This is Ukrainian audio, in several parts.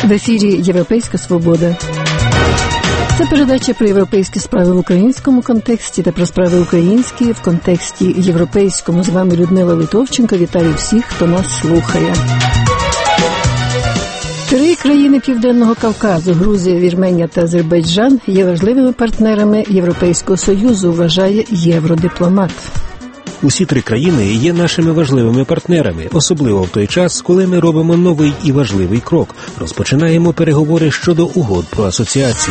В ефірі «Європейська свобода». Це передача про європейські справи в українському контексті та про справи українські в контексті європейському. З вами Людмила Литовченко. Вітаю всіх, хто нас слухає. 3 країни Південного Кавказу – Грузія, Вірменія та Азербайджан – є важливими партнерами Європейського Союзу, вважає євродипломат. Усі 3 країни є нашими важливими партнерами, особливо в той час, коли ми робимо новий і важливий крок. Розпочинаємо переговори щодо угод про асоціацію.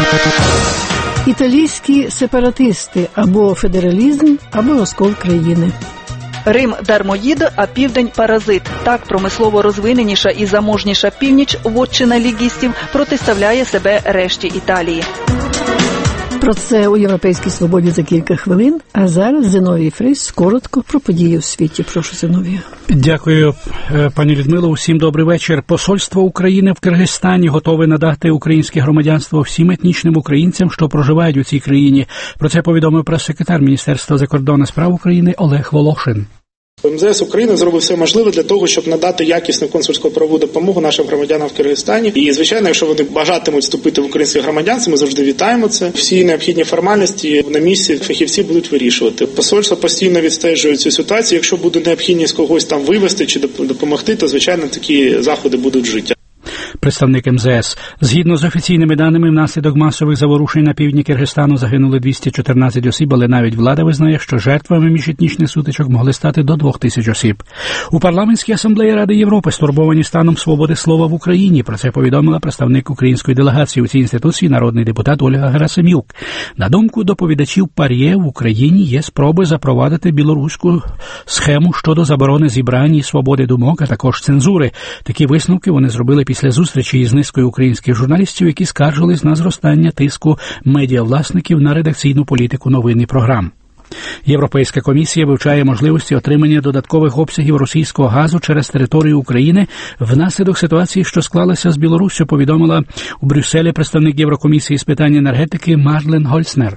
Італійські сепаратисти – або федералізм, або розкол країни. Рим – дармоїд, а південь – паразит. Так промислово розвиненіша і заможніша північ, вотчина лігістів, протиставляє себе решті Італії. Про це у «Європейській свободі» за кілька хвилин. А зараз Зиновій Фрис коротко про події у світі. Прошу, Зиновію. Дякую, пані Людмило. Усім добрий вечір. Посольство України в Киргизстані готове надати українське громадянство всім етнічним українцям, що проживають у цій країні. Про це повідомив прес-секретар Міністерства закордонних справ України Олег Волошин. МЗС України зробив все можливе для того, щоб надати якісну консульську правову допомогу нашим громадянам в Киргизстані. І, звичайно, якщо вони бажатимуть вступити в українське громадянство, ми завжди вітаємо це. Всі необхідні формальності на місці фахівці будуть вирішувати. Посольство постійно відстежує цю ситуацію. Якщо буде необхідність когось там вивезти чи допомогти, то, звичайно, такі заходи будуть вжиті. Представник МЗС. Згідно з офіційними даними, внаслідок масових заворушень на півдні Киргизстану загинули 214 осіб, але навіть влада визнає, що жертвами міжетнічних сутичок могли стати до 2000 осіб. У парламентській асамблеї Ради Європи стурбовані станом свободи слова в Україні. Про це повідомила представник української делегації у цій інституції, народний депутат Ольга Герасим'юк. На думку доповідачів ПАРЄ, в Україні є спроби запровадити білоруську схему щодо заборони зібрань і свободи думок, а також цензури. Такі висновки вони зробили після зустрічі із низкою українських журналістів, які скаржились на зростання тиску медіавласників на редакційну політику новин і програм. Європейська комісія вивчає можливості отримання додаткових обсягів російського газу через територію України внаслідок ситуації, що склалася з Білоруссю, повідомила у Брюсселі представник Єврокомісії з питань енергетики Марлен Гольцнер.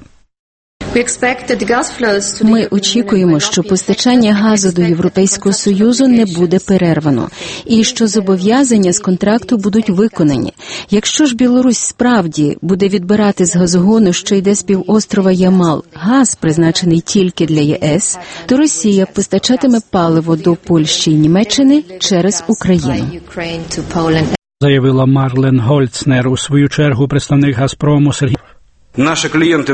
Ми очікуємо, що постачання газу до Європейського Союзу не буде перервано і що зобов'язання з контракту будуть виконані. Якщо ж Білорусь справді буде відбирати з газогону, що йде з півострова Ямал, газ, призначений тільки для ЄС, то Росія постачатиме паливо до Польщі і Німеччини через Україну. Заявила Марлен Гольцнер. У свою чергу представник «Газпрому» Сергій. Наші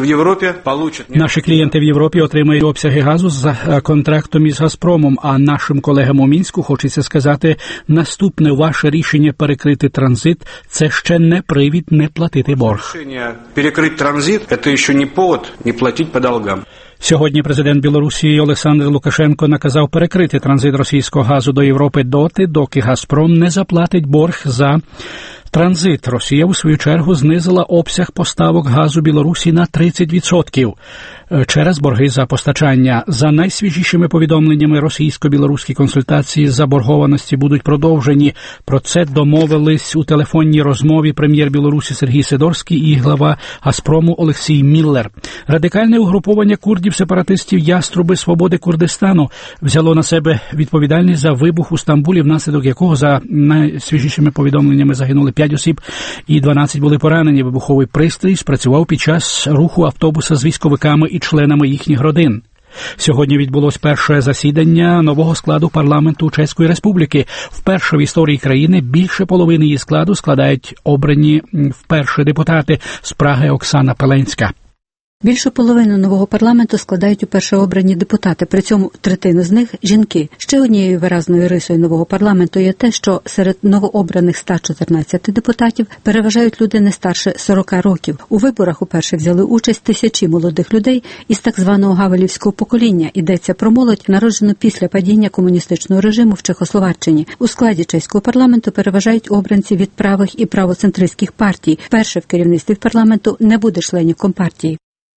клієнти в Європі отримають обсяги газу за контрактом із «Газпромом», а нашим колегам у Мінську хочеться сказати наступне: ваше рішення перекрити транзит – це ще не привід не платити борг. Рішення перекрити транзит – це ще не повод не платити по долгам. Сьогодні президент Білорусі Олександр Лукашенко наказав перекрити транзит російського газу до Європи доти, доки «Газпром» не заплатить борг за транзит. Росія, у свою чергу, знизила обсяг поставок газу Білорусі на 30% через борги за постачання. За найсвіжішими повідомленнями, російсько-білоруські консультації з заборгованості будуть продовжені. Про це домовились у телефонній розмові прем'єр Білорусі Сергій Сидорський і глава «Газпрому» Олексій Міллер. Радикальне угруповання курдів-сепаратистів «Яструби свободи Курдистану» взяло на себе відповідальність за вибух у Стамбулі, внаслідок якого, за найсвіжішими повідомленнями, загинули 5 осіб і 12 були поранені. Вибуховий пристрій спрацював під час руху автобуса з військовиками і членами їхніх родин. Сьогодні відбулось перше засідання нового складу парламенту Чеської Республіки. Вперше в історії країни більше половини її складу складають обрані вперше депутати з Праги Оксана Пеленська. Більшу половину нового парламенту складають уперше обрані депутати, при цьому третину з них – жінки. Ще однією виразною рисою нового парламенту є те, що серед новообраних 114 депутатів переважають люди не старше 40 років. У виборах уперше взяли участь тисячі молодих людей із так званого гавелівського покоління. Йдеться про молодь, народжену після падіння комуністичного режиму в Чехословаччині. У складі чеського парламенту переважають обранці від правих і правоцентристських партій. Вперше в керівництві парламенту не буде членів компартії.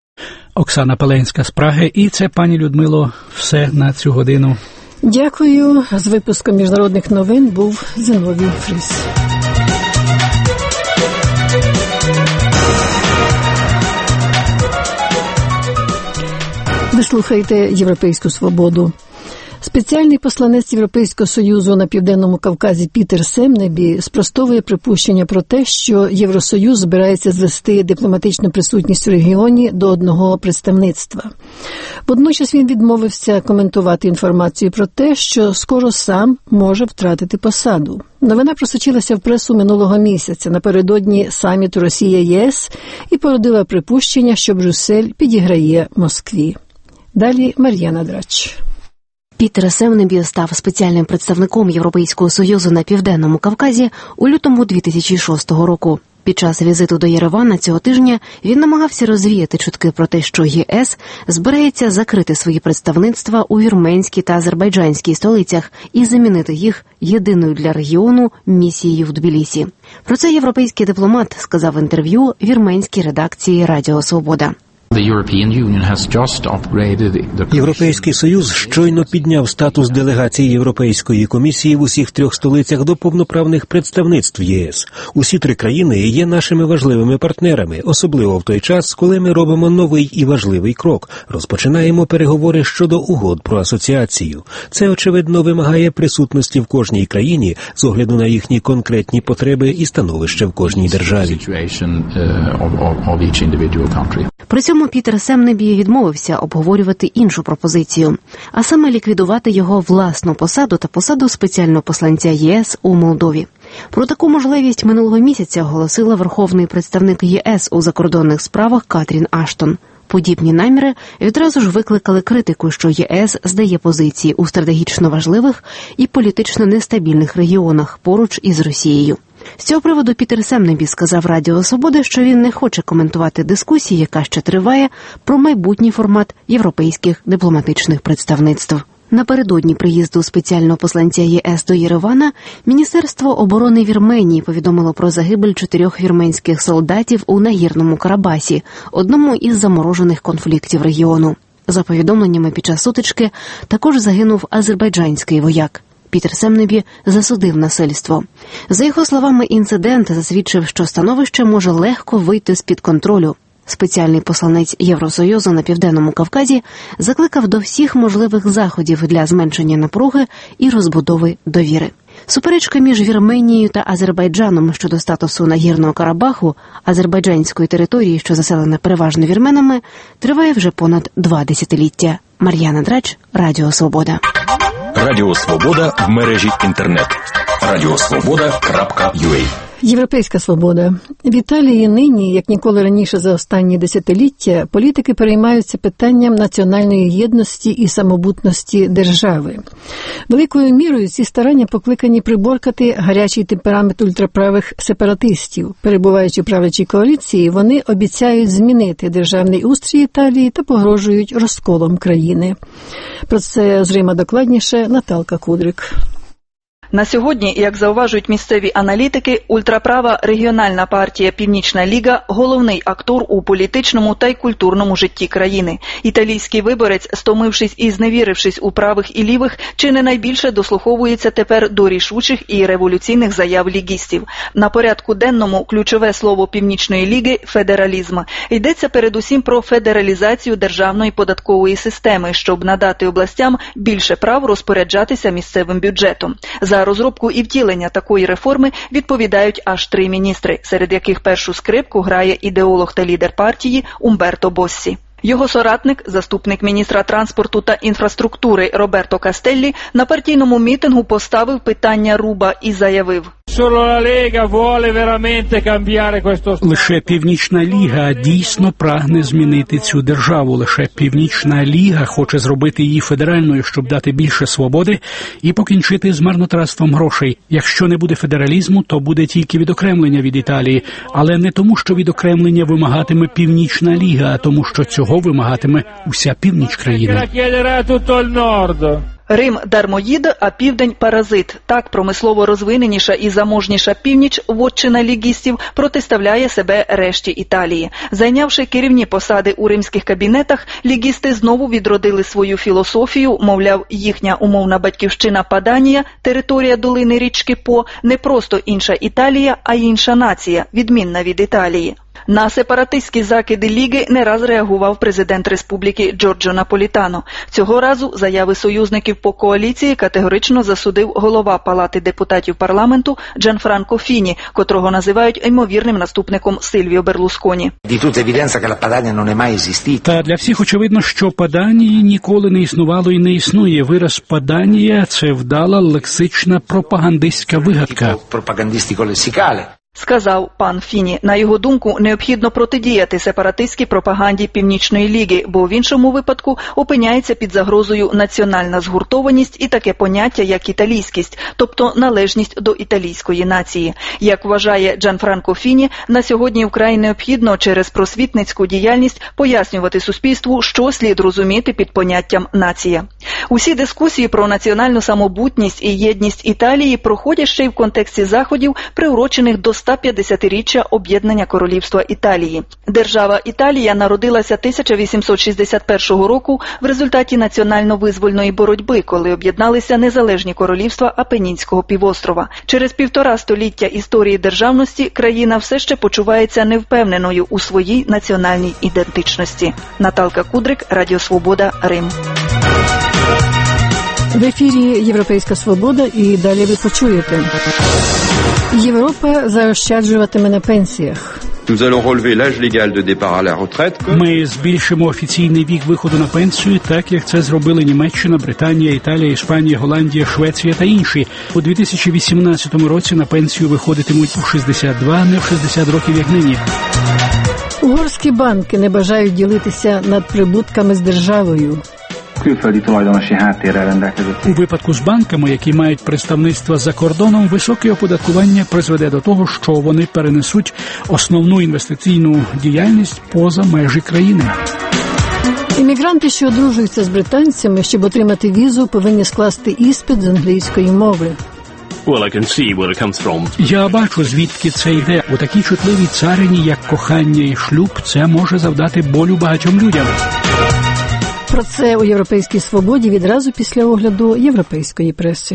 Оксана Пеленська з Праги. І це, пані Людмило, все на цю годину. Дякую. З випуском міжнародних новин був Зиновій Фрис. Ви слухаєте «Європейську свободу». З Спеціальний посланець Європейського Союзу на Південному Кавказі Пітер Семнебі спростовує припущення про те, що Євросоюз збирається звести дипломатичну присутність в регіоні до одного представництва. Водночас він відмовився коментувати інформацію про те, що скоро сам може втратити посаду. Новина просочилася в пресу минулого місяця напередодні саміту Росія-ЄС і породила припущення, що Брюссель підіграє Москві. Далі Мар'яна Драч. Пітер Семнебі став спеціальним представником Європейського Союзу на Південному Кавказі у лютому 2006 року. Під час візиту до Єревана цього тижня він намагався розвіяти чутки про те, що ЄС збирається закрити свої представництва у вірменській та азербайджанській столицях і замінити їх єдиною для регіону місією в Тбілісі. Про це європейський дипломат сказав в інтерв'ю вірменській редакції Радіо Свобода. Європейський Союз щойно підняв статус делегації Європейської комісії в усіх 3 столицях до повноправних представництв ЄС. Усі 3 країни є нашими важливими партнерами, особливо в той час, коли ми робимо новий і важливий крок. Розпочинаємо переговори щодо угод про асоціацію. Це, очевидно, вимагає присутності в кожній країні з огляду на їхні конкретні потреби і становище в кожній державі. При цьому Пітер Семнебі відмовився обговорювати іншу пропозицію, а саме ліквідувати його власну посаду та посаду спеціального посланця ЄС у Молдові. Про таку можливість минулого місяця оголосила верховний представник ЄС у закордонних справах Катрін Аштон. Подібні наміри відразу ж викликали критику, що ЄС здає позиції у стратегічно важливих і політично нестабільних регіонах поруч із Росією. З цього приводу Пітер Семнебі сказав Радіо Свобода, що він не хоче коментувати дискусію, яка ще триває, про майбутній формат європейських дипломатичних представництв. Напередодні приїзду спеціального посланця ЄС до Єревана Міністерство оборони Вірменії повідомило про загибель 4 вірменських солдатів у Нагірному Карабасі, одному із заморожених конфліктів регіону. За повідомленнями, під час сутички також загинув азербайджанський вояк. Пітер Семнебі засудив насильство. За його словами, інцидент засвідчив, що становище може легко вийти з-під контролю. Спеціальний посланець Євросоюзу на Південному Кавказі закликав до всіх можливих заходів для зменшення напруги і розбудови довіри. Суперечка між Вірменією та Азербайджаном щодо статусу Нагірного Карабаху, азербайджанської території, що заселена переважно вірменами, триває вже понад 2 десятиліття. Мар'яна Драч, Радіо Свобода. Радіо Свобода в мережі інтернет. radiosvoboda.ua. Європейська свобода. В Італії нині, як ніколи раніше за останні десятиліття, політики переймаються питанням національної єдності і самобутності держави. Великою мірою ці старання покликані приборкати гарячий темперамент ультраправих сепаратистів. Перебуваючи в правлячій коаліції, вони обіцяють змінити державний устрій Італії та погрожують розколом країни. Про це з Рима докладніше Наталка Кудрик. На сьогодні, як зауважують місцеві аналітики, ультраправа регіональна партія «Північна Ліга» – головний актор у політичному та й культурному житті країни. Італійський виборець, стомившись і зневірившись у правих і лівих, чи не найбільше дослуховується тепер до рішучих і революційних заяв лігістів. На порядку денному ключове слово «Північної Ліги» – федералізм. Йдеться передусім про федералізацію державної податкової системи, щоб надати областям більше прав розпоряджатися місцевим бюджетом. За розробку і втілення такої реформи відповідають аж 3 міністри, серед яких першу скрипку грає ідеолог та лідер партії Умберто Боссі. Його соратник, заступник міністра транспорту та інфраструктури Роберто Кастеллі, на партійному мітингу поставив питання руба і заявив: Лише Північна Ліга дійсно прагне змінити цю державу. Лише Північна Ліга хоче зробити її федеральною, щоб дати більше свободи і покінчити з марнотратством грошей. Якщо не буде федералізму, то буде тільки відокремлення від Італії. Але не тому, що відокремлення вимагатиме Північна Ліга, а тому, що цього вимагатиме уся північ країни. Рим – дармоїд, а південь – паразит. Так промислово розвиненіша і заможніша північ, вотчина лігістів, протиставляє себе решті Італії. Зайнявши керівні посади у римських кабінетах, лігісти знову відродили свою філософію, мовляв, їхня умовна батьківщина Паданія, територія долини річки По, не просто інша Італія, а інша нація, відмінна від Італії. На сепаратистські закиди Ліги не раз реагував президент республіки Джорджо Наполітано. Цього разу заяви союзників по коаліції категорично засудив голова Палати депутатів парламенту Джанфранко Фіні, котрого називають ймовірним наступником Сильвіо Берлусконі. Та для всіх очевидно, що Паданії ніколи не існувало і не існує. Вираз «Паданія» – це вдала лексична пропагандистська вигадка. Сказав пан Фіні. На його думку, необхідно протидіяти сепаратистській пропаганді Північної Ліги, бо в іншому випадку опиняється під загрозою національна згуртованість і таке поняття, як італійськість, тобто належність до італійської нації. Як вважає Джанфранко Фіні, на сьогодні вкрай необхідно через просвітницьку діяльність пояснювати суспільству, що слід розуміти під поняттям «нація». Усі дискусії про національну самобутність і єдність Італії проходять ще й в контексті заходів, приурочених до 150-річчя об'єднання Королівства Італії. Держава Італія народилася 1861 року в результаті національно-визвольної боротьби, коли об'єдналися незалежні королівства Апенінського півострова. Через 1,5 століття історії державності країна все ще почувається невпевненою у своїй національній ідентичності. Наталка Кудрик, Радіо Свобода, Рим. В ефірі «Європейська свобода» і далі ви почуєте. Європа заощаджуватиме на пенсіях. Ми збільшимо офіційний вік виходу на пенсію, так як це зробили Німеччина, Британія, Італія, Іспанія, Голландія, Швеція та інші. У 2018 році на пенсію виходитимуть у 62, а не в 60 років, як нині. Угорські банки не бажають ділитися надприбутками з державою. У випадку з банками, які мають представництва за кордоном, високе оподаткування призведе до того, що вони перенесуть основну інвестиційну діяльність поза межі країни. Іммігранти, що одружуються з британцями, щоб отримати візу, повинні скласти іспит з англійської мови. Я бачу, звідки це йде. У такій чутливій царині, як кохання і шлюб, це може завдати болю багатьом людям. Про це у «Європейській свободі» відразу після огляду європейської преси.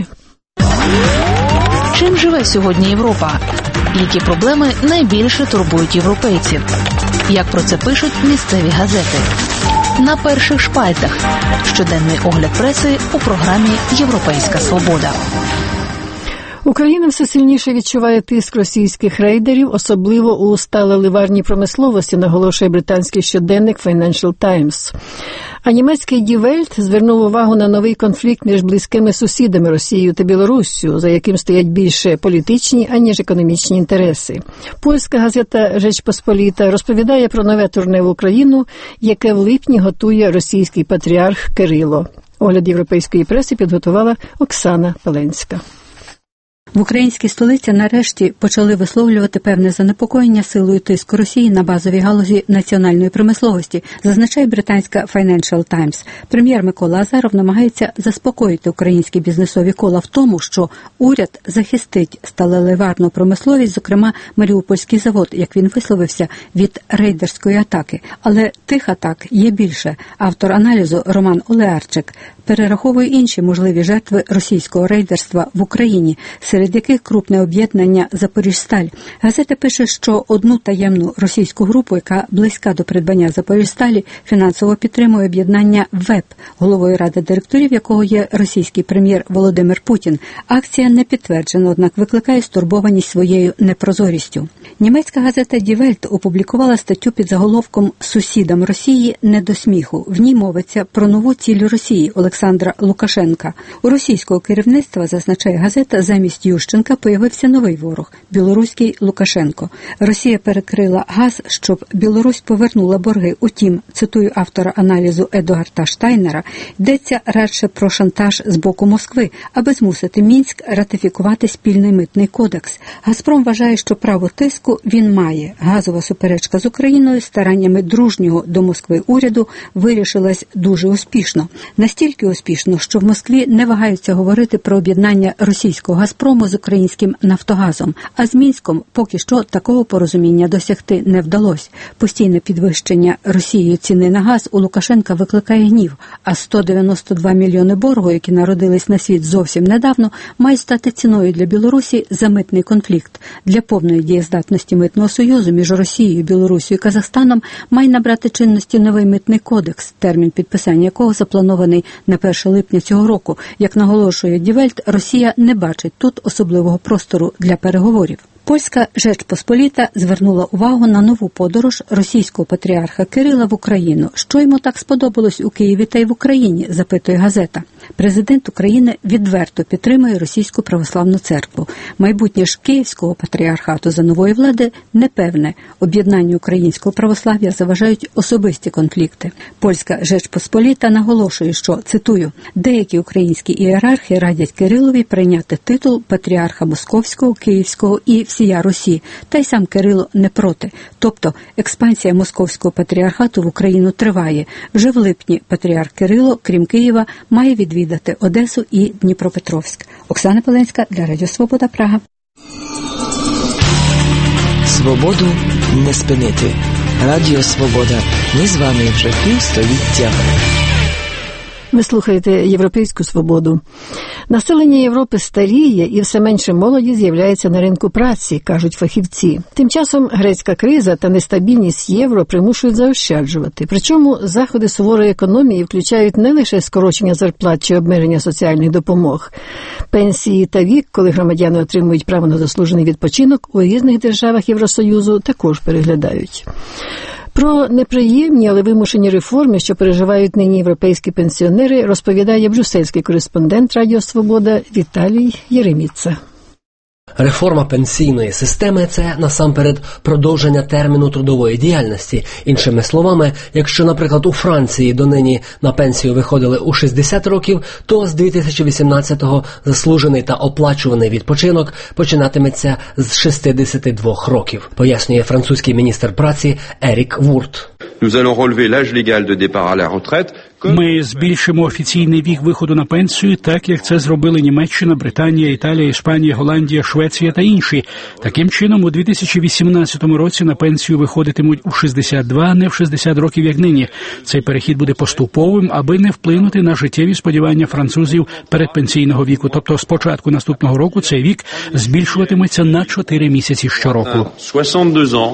Чим живе сьогодні Європа? Які проблеми найбільше турбують європейців? Як про це пишуть місцеві газети? На перших шпальтах. Щоденний огляд преси у програмі «Європейська свобода». Україна все сильніше відчуває тиск російських рейдерів, особливо у сталеливарній промисловості, наголошує британський щоденник Financial Times. А німецький Die Welt звернув увагу на новий конфлікт між близькими сусідами Росією та Білоруссю, за яким стоять більше політичні, аніж економічні інтереси. Польська газета «Rzecz Pospolita» розповідає про нове турне в Україну, яке в липні готує російський патріарх Кирило. Огляд європейської преси підготувала Оксана Паленська. В українській столиці нарешті почали висловлювати певне занепокоєння силою тиску Росії на базовій галузі національної промисловості, зазначає британська Financial Times. Прем'єр Микола Азаров намагається заспокоїти українські бізнесові кола в тому, що уряд захистить сталеливарну промисловість, зокрема Маріупольський завод, як він висловився, від рейдерської атаки. Але тих атак є більше. Автор аналізу Роман Олеарчик перераховує інші можливі жертви російського рейдерства в Україні, серед яких крупне об'єднання «Запоріжсталь». Газета пише, що одну таємну російську групу, яка близька до придбання «Запоріжсталі», фінансово підтримує об'єднання «ВЕП», головою ради директорів якого є російський прем'єр Володимир Путін. Акція не підтверджена, однак викликає стурбованість своєю непрозорістю. Німецька газета Die Welt опублікувала статтю під заголовком «Сусідам Росії не до сміху». В ній мовиться про нову ціль Росії – Олександра Лукашенка. У російського керівництва, зазначає газета, замість Ющенка появився новий ворог – білоруський Лукашенко. Росія перекрила газ, щоб Білорусь повернула борги. Утім, цитую автора аналізу Едуарда Штайнера, йдеться радше про шантаж з боку Москви, аби змусити Мінськ ратифікувати спільний митний кодекс. «Газпром» вважає, що право тиску він має. Газова суперечка з Україною стараннями дружнього до Москви уряду вирішилась дуже успішно. Настільки успішно, що в Москві не вагаються говорити про об'єднання російського «Газпрому» «Газпрому» з українським «Нафтогазом», а з Мінськом поки що такого порозуміння досягти не вдалося. Постійне підвищення Росією ціни на газ у Лукашенка викликає гнів, а 192 мільйони боргу, які народились на світ зовсім недавно, мають стати ціною для Білорусі за митний конфлікт. Для повної дієздатності митного союзу між Росією, Білорусією і Казахстаном має набрати чинності новий митний кодекс, термін підписання якого запланований на 1 липня цього року. Як наголошує Die Welt, Росія не бачить тут особливого простору для переговорів. Польська Жечпосполіта звернула увагу на нову подорож російського патріарха Кирила в Україну. Що йому так сподобалось у Києві та й в Україні, запитує газета. Президент України відверто підтримує Російську православну церкву. Майбутнє ж Київського патріархату за нової влади непевне. Об'єднанню українського православ'я заважають особисті конфлікти. Польська Жечпосполіта наголошує, що, цитую, деякі українські ієрархи радять Кирилові прийняти титул патріарха Московського, Київського і всія Русі, та й сам Кирило не проти. Тобто експансія Московського патріархату в Україну триває. Вже в липні патріарх Кирило, крім Києва, має відвідати Одесу і Дніпропетровськ. Оксана Пеленська для Радіо Свобода, Прага. Свободу не спинити. Радіо Свобода. Ми з вами вже півстоліття. Ви слухаєте «Європейську свободу». Населення Європи старіє і все менше молоді з'являється на ринку праці, кажуть фахівці. Тим часом грецька криза та нестабільність євро примушують заощаджувати. Причому заходи суворої економії включають не лише скорочення зарплат чи обмеження соціальних допомог. Пенсії та вік, коли громадяни отримують право на заслужений відпочинок, у різних державах Євросоюзу також переглядають. Про неприємні, але вимушені реформи, що переживають нині європейські пенсіонери, розповідає брюссельський кореспондент Радіо Свобода Віталій Єреміца. Реформа пенсійної системи – це, насамперед, продовження терміну трудової діяльності. Іншими словами, якщо, наприклад, у Франції донині на пенсію виходили у 60 років, то з 2018-го заслужений та оплачуваний відпочинок починатиметься з 62 років, пояснює французький міністр праці Ерік Вурт. Ми збільшимо офіційний вік виходу на пенсію, так як це зробили Німеччина, Британія, Італія, Іспанія, Голландія, Швеція та інші. Таким чином, у 2018 році на пенсію виходитимуть у 62, а не в 60 років, як нині. Цей перехід буде поступовим, аби не вплинути на життєві сподівання французів передпенсійного віку. Тобто, з початку наступного року цей вік збільшуватиметься на 4 місяці щороку. 62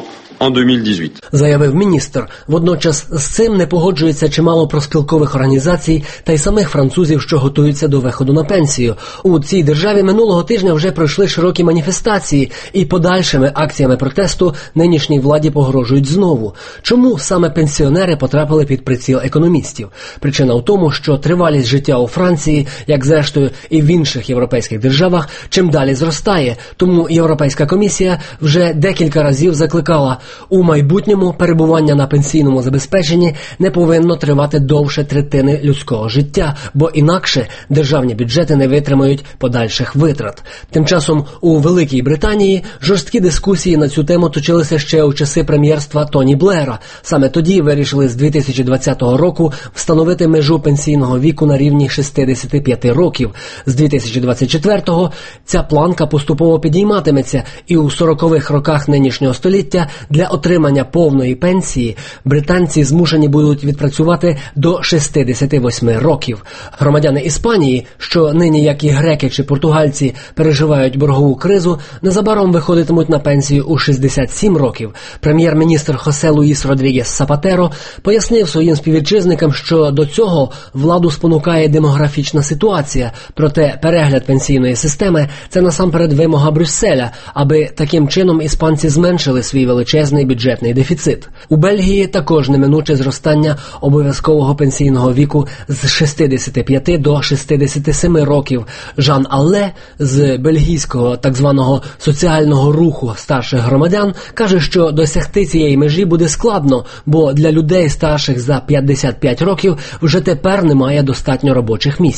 заявив міністр. Водночас з цим не погоджується чимало профспілкових організацій та й самих французів, що готуються до виходу на пенсію. У цій державі минулого тижня вже пройшли широкі маніфестації і подальшими акціями протесту нинішній владі погрожують знову. Чому саме пенсіонери потрапили під приціл економістів? Причина в тому, що тривалість життя у Франції, як зрештою і в інших європейських державах, чим далі зростає. Тому Європейська комісія вже декілька разів закликала: у майбутньому перебування на пенсійному забезпеченні не повинно тривати довше третини людського життя, бо інакше державні бюджети не витримають подальших витрат. Тим часом у Великій Британії жорсткі дискусії на цю тему точилися ще у часи прем'єрства Тоні Блера. Саме тоді вирішили з 2020 року встановити межу пенсійного віку на рівні 65 років. З 2024-го ця планка поступово підійматиметься, і у 40-х роках нинішнього століття для отримання повної пенсії британці змушені будуть відпрацювати до 68 років. Громадяни Іспанії, що нині, як і греки чи португальці, переживають боргову кризу, незабаром виходитимуть на пенсію у 67 років. Прем'єр-міністр Хосе Луїс Родрігес Сапатеро пояснив своїм співвітчизникам, що до цього владу спонукає демографічна ситуація. Проте перегляд пенсійної системи – це насамперед вимога Брюсселя, аби таким чином іспанці зменшили свій величезний бюджетний дефіцит. У Бельгії також неминуче зростання обов'язкового пенсійного віку з 65 до 67 років. Жан Алле з бельгійського так званого соціального руху старших громадян каже, що досягти цієї межі буде складно, бо для людей старших за 55 років вже тепер немає достатньо робочих місць.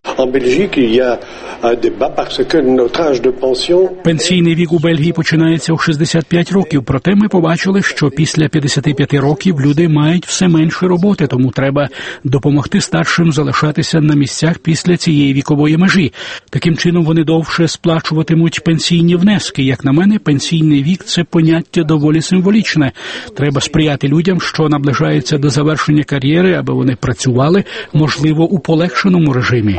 Пенсійний вік у Бельгії починається у 65 років, проте ми побачили, що після 55 років люди мають все менше роботи, тому треба допомогти старшим залишатися на місцях після цієї вікової межі. Таким чином вони довше сплачуватимуть пенсійні внески. Як на мене, пенсійний вік – це поняття доволі символічне. Треба сприяти людям, що наближаються до завершення кар'єри, аби вони працювали, можливо, у полегшеному режимі.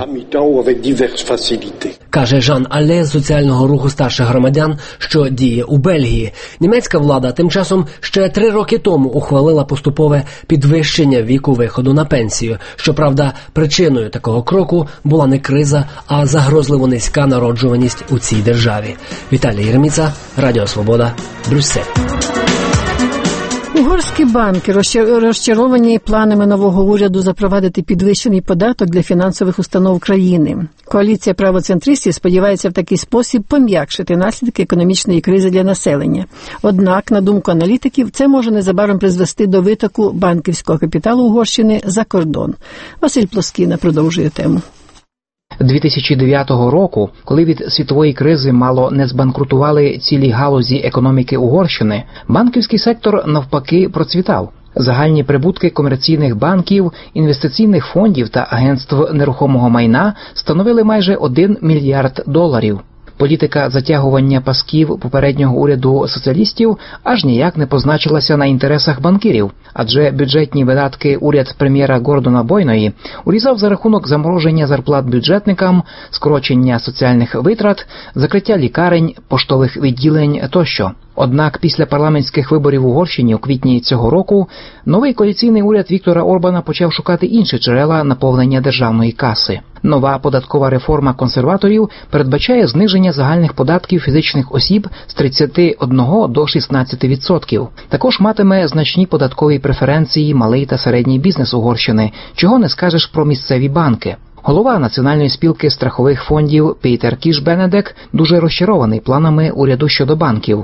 Каже Жан Але з соціального руху старших громадян, що діє у Бельгії. Німецька влада тим часом ще 3 роки тому ухвалила поступове підвищення віку виходу на пенсію. Щоправда, причиною такого кроку була не криза, а загрозливо низька народжуваність у цій державі. Віталій Єреміца, Радіо Свобода, Брюссель. Угорські банки розчаровані планами нового уряду запровадити підвищений податок для фінансових установ країни. Коаліція правоцентристів сподівається в такий спосіб пом'якшити наслідки економічної кризи для населення. Однак, на думку аналітиків, це може незабаром призвести до витоку банківського капіталу Угорщини за кордон. Василь Плоскіна продовжує тему. 2009 року, коли від світової кризи мало не збанкрутували цілі галузі економіки Угорщини, банківський сектор навпаки процвітав. Загальні прибутки комерційних банків, інвестиційних фондів та агентств нерухомого майна становили майже $1 мільярд. Політика затягування пасків попереднього уряду соціалістів аж ніяк не позначилася на інтересах банкірів, адже бюджетні видатки уряд прем'єра Гордона Бойної урізав за рахунок замороження зарплат бюджетникам, скорочення соціальних витрат, закриття лікарень, поштових відділень тощо. Однак після парламентських виборів в Угорщині у квітні цього року новий коаліційний уряд Віктора Орбана почав шукати інші джерела наповнення державної каси. Нова податкова реформа консерваторів передбачає зниження загальних податків фізичних осіб з 31 до 16%. Також матиме значні податкові преференції малий та середній бізнес Угорщини, чого не скажеш про місцеві банки. Голова Національної спілки страхових фондів Пітер Кіш-Бенедек дуже розчарований планами уряду щодо банків.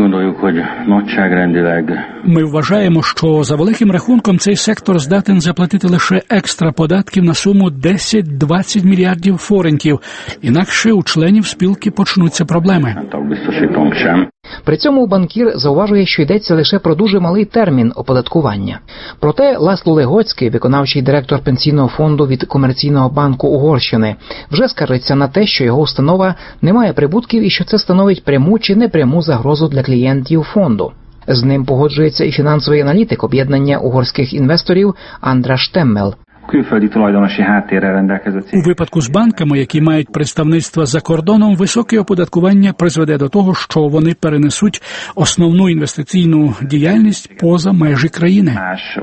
Ми вважаємо, що за великим рахунком цей сектор здатен заплатити лише екстра податків на суму 10-20 мільярдів форинтів. Інакше у членів спілки почнуться проблеми. При цьому банкір зауважує, що йдеться лише про дуже малий термін оподаткування. Проте Ласло Легоцький, виконавчий директор пенсійного фонду від Комерційного банку Угорщини, вже скаржиться на те, що його установа не має прибутків і що це становить пряму чи непряму загрозу для клієнтів фонду. З ним погоджується і фінансовий аналітик об'єднання угорських інвесторів Андраш Тemmel. У випадку з банками, які мають представництва за кордоном, високе оподаткування призведе до того, що вони перенесуть основну інвестиційну діяльність поза межі країни.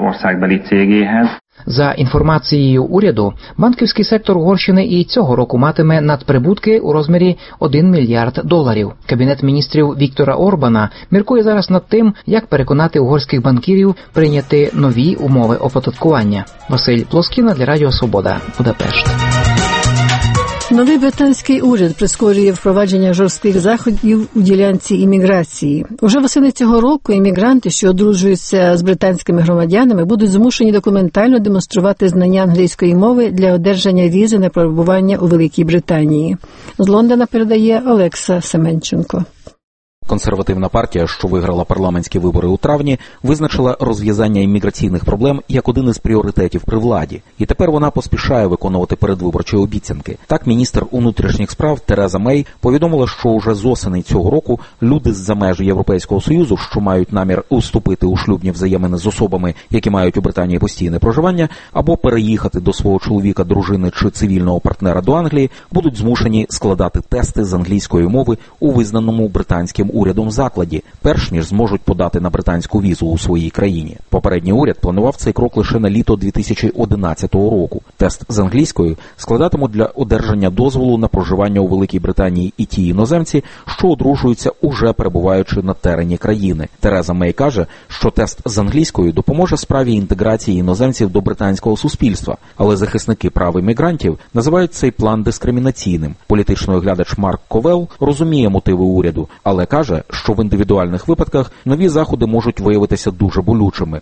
За інформацією уряду, банківський сектор Угорщини і цього року матиме надприбутки у розмірі $1 мільярд. Кабінет міністрів Віктора Орбана міркує зараз над тим, як переконати угорських банкірів прийняти нові умови оподаткування. Василь Плоскіна для Радіо Свобода, Будапешт. Новий британський уряд прискорює впровадження жорстких заходів у ділянці імміграції. Уже восени цього року іммігранти, що одружуються з британськими громадянами, будуть змушені документально демонструвати знання англійської мови для одержання візи на перебування у Великій Британії. З Лондона передає Олекса Семенченко. Консервативна партія, що виграла парламентські вибори у травні, визначила розв'язання імміграційних проблем як один із пріоритетів при владі. І тепер вона поспішає виконувати передвиборчі обіцянки. Так, міністр внутрішніх справ Тереза Мей повідомила, що уже з осени цього року люди з-за межі Європейського Союзу, що мають намір уступити у шлюбні взаємини з особами, які мають у Британії постійне проживання, або переїхати до свого чоловіка, дружини чи цивільного партнера до Англії, будуть змушені складати тести з англійської мови у визнаному британським урядом закладі, перш ніж зможуть подати на британську візу у своїй країні. Попередній уряд планував цей крок лише на літо 2011 року. Тест з англійською складатимуть для одержання дозволу на проживання у Великій Британії і ті іноземці, що одружуються уже перебуваючи на терені країни. Тереза Мей каже, що тест з англійською допоможе справі інтеграції іноземців до британського суспільства, але захисники прав іммігрантів називають цей план дискримінаційним. Політичний оглядач Марк Ковел розуміє мотиви уряду, але каже, каже, що в індивідуальних випадках нові заходи можуть виявитися дуже болючими.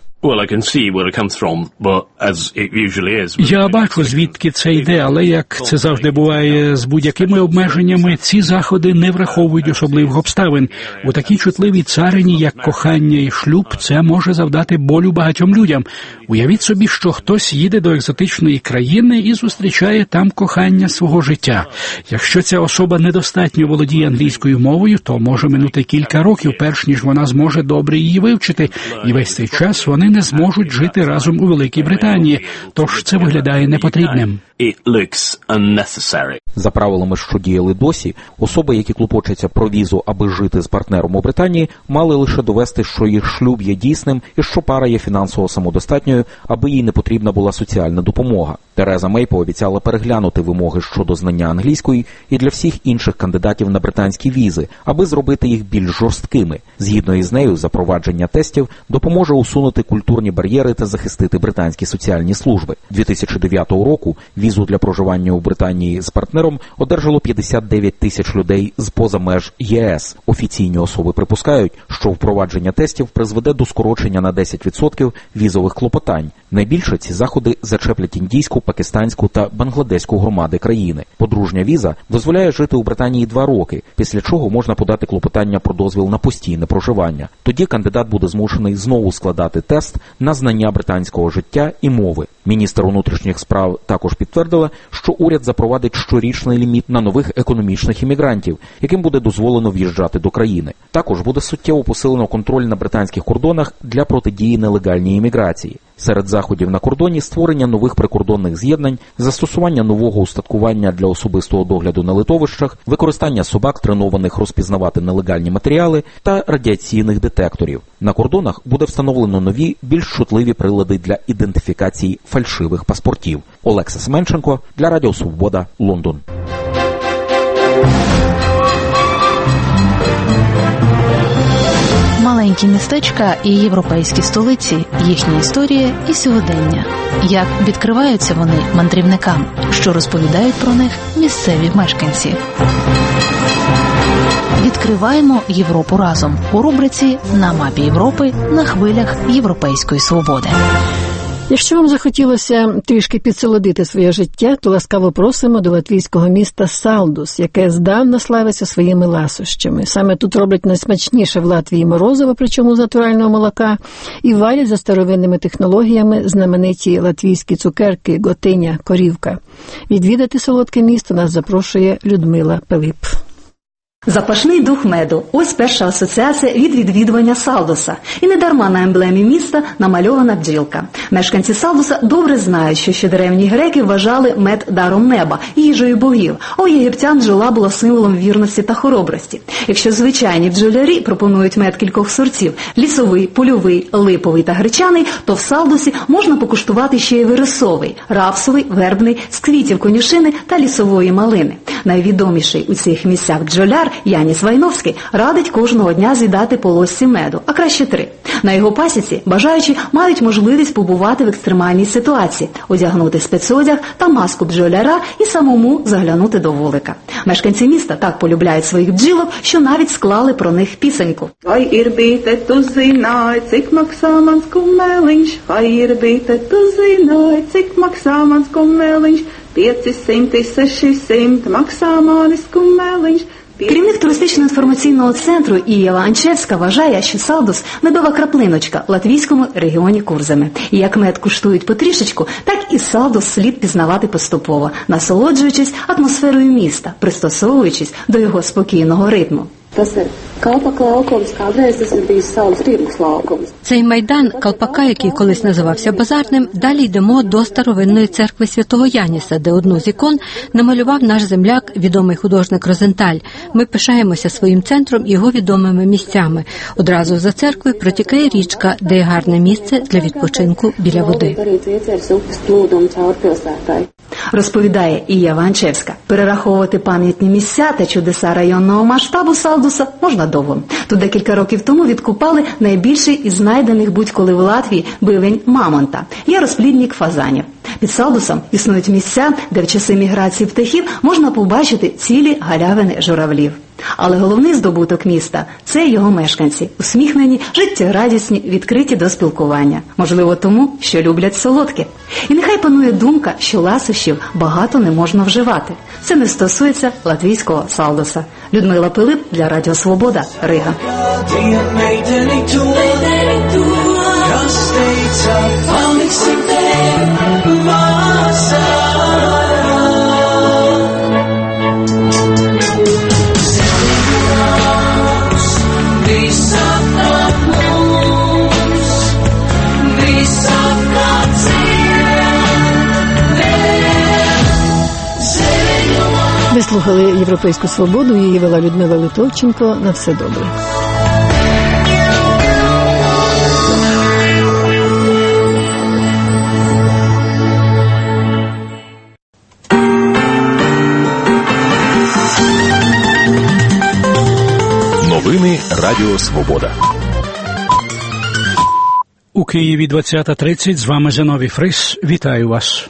Я бачу, звідки це йде, але як це завжди буває з будь-якими обмеженнями, ці заходи не враховують особливих обставин. У такій чутливій царині, як кохання і шлюб, це може завдати болю багатьом людям. Уявіть собі, що хтось їде до екзотичної країни і зустрічає там кохання свого життя. Якщо ця особа недостатньо володіє англійською мовою, то може минути кілька років, перш ніж вона зможе добре її вивчити. І весь цей час вони не зможуть жити разом у Великій Британії. Тож це виглядає непотрібним. За правилами, що діяли досі, особи, які клопочаться про візу, аби жити з партнером у Британії, мали лише довести, що їх шлюб є дійсним і що пара є фінансово самодостатньою, аби їй не потрібна була соціальна допомога. Тереза Мей пообіцяла переглянути вимоги щодо знання англійської і для всіх інших кандидатів на британські візи, аби зробити їх більш жорсткими. Згідно із нею, запровадження тестів допоможе усунути культурні бар'єри та захистити британські соціальні служби. 2009 року візу для проживання у Британії з партнером одержало 59 тисяч людей з-поза меж ЄС. Офіційні особи припускають, що впровадження тестів призведе до скорочення на 10% візових клопотань. Найбільше ці заходи зачеплять індійську, пакистанську та бангладеську громади країни. Подружня віза дозволяє жити у Британії 2 роки, після чого можна подати клопотання про дозвіл на постійне проживання. Тоді кандидат буде змушений знову складати тест на знання британського життя і мови. Міністр внутрішніх справ також підтвердила, що уряд запровадить щорічний ліміт на нових економічних іммігрантів, яким буде дозволено в'їжджати до країни. Також буде суттєво посилено контроль на британських кордонах для протидії нелегальній імміграції. Серед заходів на кордоні створення нових прикордонних з'єднань, застосування нового устаткування для особистого догляду на литовищах, використання собак, тренованих розпізнавати нелегальні матеріали, та радіаційних детекторів. На кордонах буде встановлено нові, більш чутливі прилади для ідентифікації фальшивих паспортів. Олекса Семенченко для Радіо Свобода, Лондон. Маленькі містечка і європейські столиці, їхня історія і сьогодення. Як відкриваються вони мандрівникам, що розповідають про них місцеві мешканці. Відкриваємо Європу разом у рубриці «На мапі Європи» на хвилях Європейської свободи. Якщо вам захотілося трішки підсолодити своє життя, то ласкаво просимо до латвійського міста Салдус, яке здавна славиться своїми ласощами. Саме тут роблять найсмачніше в Латвії морозиво, причому з натурального молока, і варять за старовинними технологіями знамениті латвійські цукерки «Готиня», «Корівка». Відвідати солодке місто нас запрошує Людмила Пилип. Запашний дух меду – ось перша асоціація від відвідування Салдуса. І недарма на емблемі міста намальована бджілка. Мешканці Салдуса добре знають, що ще древні греки вважали мед даром неба, їжею богів, а у єгиптян бджола була символом вірності та хоробрості. Якщо звичайні бджолярі пропонують мед кількох сортів – лісовий, польовий, липовий та гречаний, то в Салдусі можна покуштувати ще й вересовий, рапсовий, вербний, з квітів конюшини та лісової малини. Найвідоміший у цих місцях бджоляр Яніс Вайновський радить кожного дня з'їдати по ложці меду, а краще 3. На його пасіці бажаючі мають можливість побувати в екстремальній ситуації, одягнути спецодяг та маску бджоляра і самому заглянути до вулика. Мешканці міста так полюбляють своїх бджілок, що навіть склали про них пісеньку. Vai ir bīte, tu zināji, cik maksā mans kumeliņš, vai ir bīte, tu zināji, cik maksā mans kumeliņš, 500-600 maksā manis kumeliņš. Керівник туристично-інформаційного центру Ієва Анчевська вважає, що Салдус – медова краплиночка в латвійському регіоні Курземи. І як мед куштують потрішечку, так і Салдус слід пізнавати поступово, насолоджуючись атмосферою міста, пристосовуючись до його спокійного ритму. Цей майдан Калпака, який колись називався Базарним, далі йдемо до старовинної церкви Святого Яніса, де одну з ікон намалював наш земляк, відомий художник Розенталь. Ми пишаємося своїм центром і його відомими місцями. Одразу за церквою протікає річка, де є гарне місце для відпочинку біля води. Розповідає Ієва Анчевська. Перераховувати пам'ятні місця та чудеса районного масштабу Салдуса можна довго. Тут декілька років тому відкупали найбільший із знайдених будь-коли в Латвії бивень мамонта – є розплідник фазанів. Під Салдусом існують місця, де в часи міграції птахів можна побачити цілі галявини журавлів. Але головний здобуток міста – це його мешканці, усміхнені, життєрадісні, відкриті до спілкування. Можливо, тому, що люблять солодке. І нехай панує думка, що ласощів багато не можна вживати. Це не стосується латвійського Салдуса. Людмила Пилип для Радіо Свобода, Рига. Ви слухали «Європейську свободу», її вела Людмила Литовченко. На все добре. Новини Радіо Свобода. У Києві 20:30. З вами Зиновій Фрис. Вітаю вас.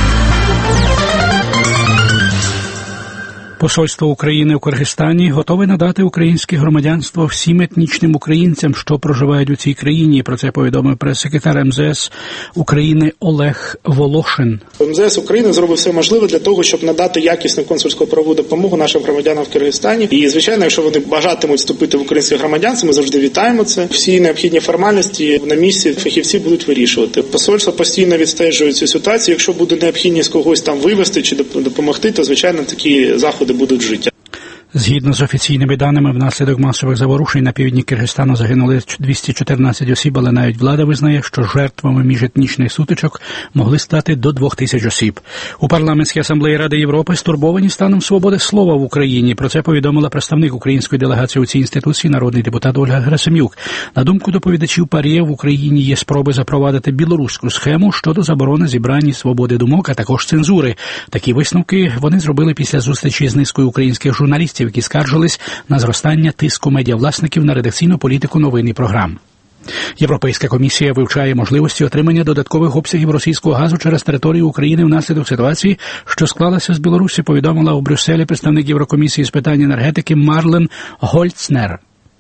Посольство України у Киргизстані готове надати українське громадянство всім етнічним українцям, що проживають у цій країні. Про це повідомив прес-секретар МЗС України Олег Волошин. МЗС України зробив все можливе для того, щоб надати якісну консульську правову допомогу нашим громадянам в Киргизстані. І, звичайно, якщо вони бажатимуть вступити в українське громадянство, ми завжди вітаємо це. Всі необхідні формальності на місці фахівці будуть вирішувати. Посольство постійно відстежує цю ситуацію. Якщо буде необхідність когось там вивезти чи допомогти, то, звичайно, такі заходи будуть вжиття. Згідно з офіційними даними, внаслідок масових заворушень на півдні Киргизстану загинули 214 осіб, але навіть влада визнає, що жертвами міжетнічних сутичок могли стати до 2000 осіб. У парламентській асамблеї Ради Європи стурбовані станом свободи слова в Україні. Про це повідомила представник української делегації у цій інституції, народний депутат Ольга Герасим'юк. На думку доповідачів ПАРЄ, в Україні є спроби запровадити білоруську схему щодо заборони зібрань свободи думок, а також цензури. Такі висновки вони зробили після зустрічі з низкою українських журналістів, які скаржились на зростання тиску медіавласників на редакційну політику новин і програм. Європейська комісія вивчає можливості отримання додаткових обсягів російського газу через територію України внаслідок ситуації, що склалася з Білорусі, повідомила у Брюсселі представник Єврокомісії з питань енергетики Марлен Гольцнер.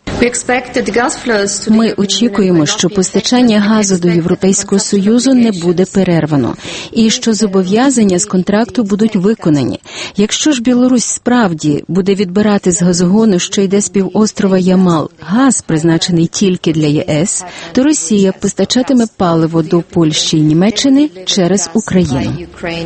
Ми очікуємо, що постачання газу до Європейського Союзу не буде перервано і що зобов'язання з контракту будуть виконані. Якщо ж Білорусь справді буде відбирати з газогону, що йде з півострова Ямал, газ, призначений тільки для ЄС, то Росія постачатиме паливо до Польщі і Німеччини через Україну.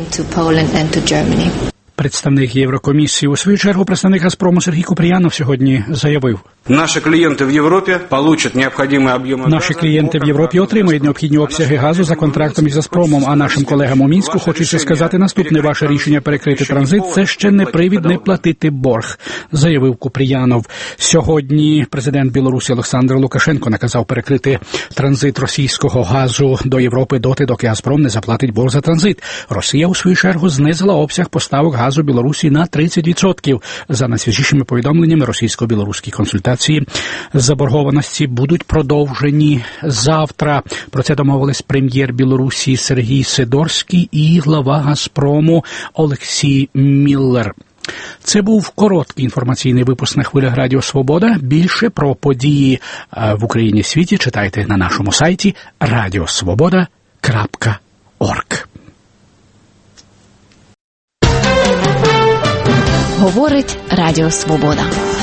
Представник Єврокомісії, у свою чергу, представник Газпрому Сергій Купріянов сьогодні заявив: Наші клієнти в Європі получать необхідні об'єми газу. Наші клієнти в Європі отримають необхідні обсяги газу за контрактом із Газпромом, а нашим колегам у Мінську хочеться сказати наступне: ваше рішення перекрити транзит – це ще не привід не платити борг, заявив Купріянов. Сьогодні президент Білорусі Олександр Лукашенко наказав перекрити транзит російського газу до Європи доти, доки Газпром не заплатить борг за транзит. Росія, у свою чергу, знизила обсяг поставок газу Білорусі на 30%. За найсвіжішими повідомленнями, російсько-білоруські консультації заборгованості будуть продовжені завтра. Про це домовились прем'єр Білорусі Сергій Сидорський і глава Газпрому Олексій Міллер. Це був короткий інформаційний випуск на хвилях Радіо Свобода. Більше про події в Україні і світі читайте на нашому сайті radiosvoboda.org. Говорить Радіо Свобода.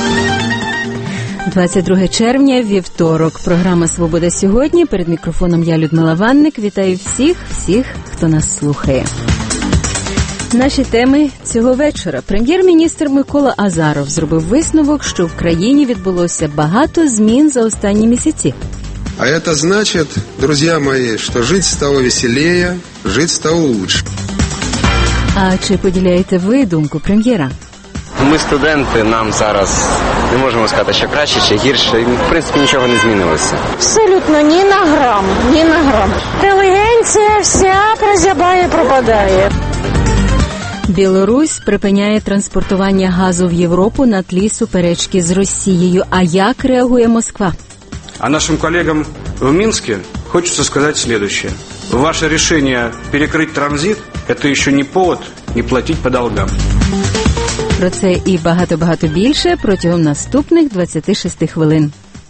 22 червня, вівторок. Програма «Свобода сьогодні». Перед мікрофоном я, Людмила Ванник. Вітаю всіх, хто нас слухає. Наші теми цього вечора. Прем'єр-міністр Микола Азаров зробив висновок, що в країні відбулося багато змін за останні місяці. А это значит, друзья мои, что жить стало веселее, жить стало лучше. А чи поділяєте ви думку прем'єра? Ми студенти, нам зараз не можемо сказати, що краще, чи гірше. В принципі, нічого не змінилося. Абсолютно ні на грам, ні на грам. Інтелігенція вся прозябає, пропадає. Білорусь припиняє транспортування газу в Європу на тлі суперечки з Росією. А як реагує Москва? А нашим коллегам в Минске хочется сказать следующее. Ваше решение перекрыть транзит это еще не повод не платить по долгам. Про це і багато-багато більше протягом наступних 26 хвилин.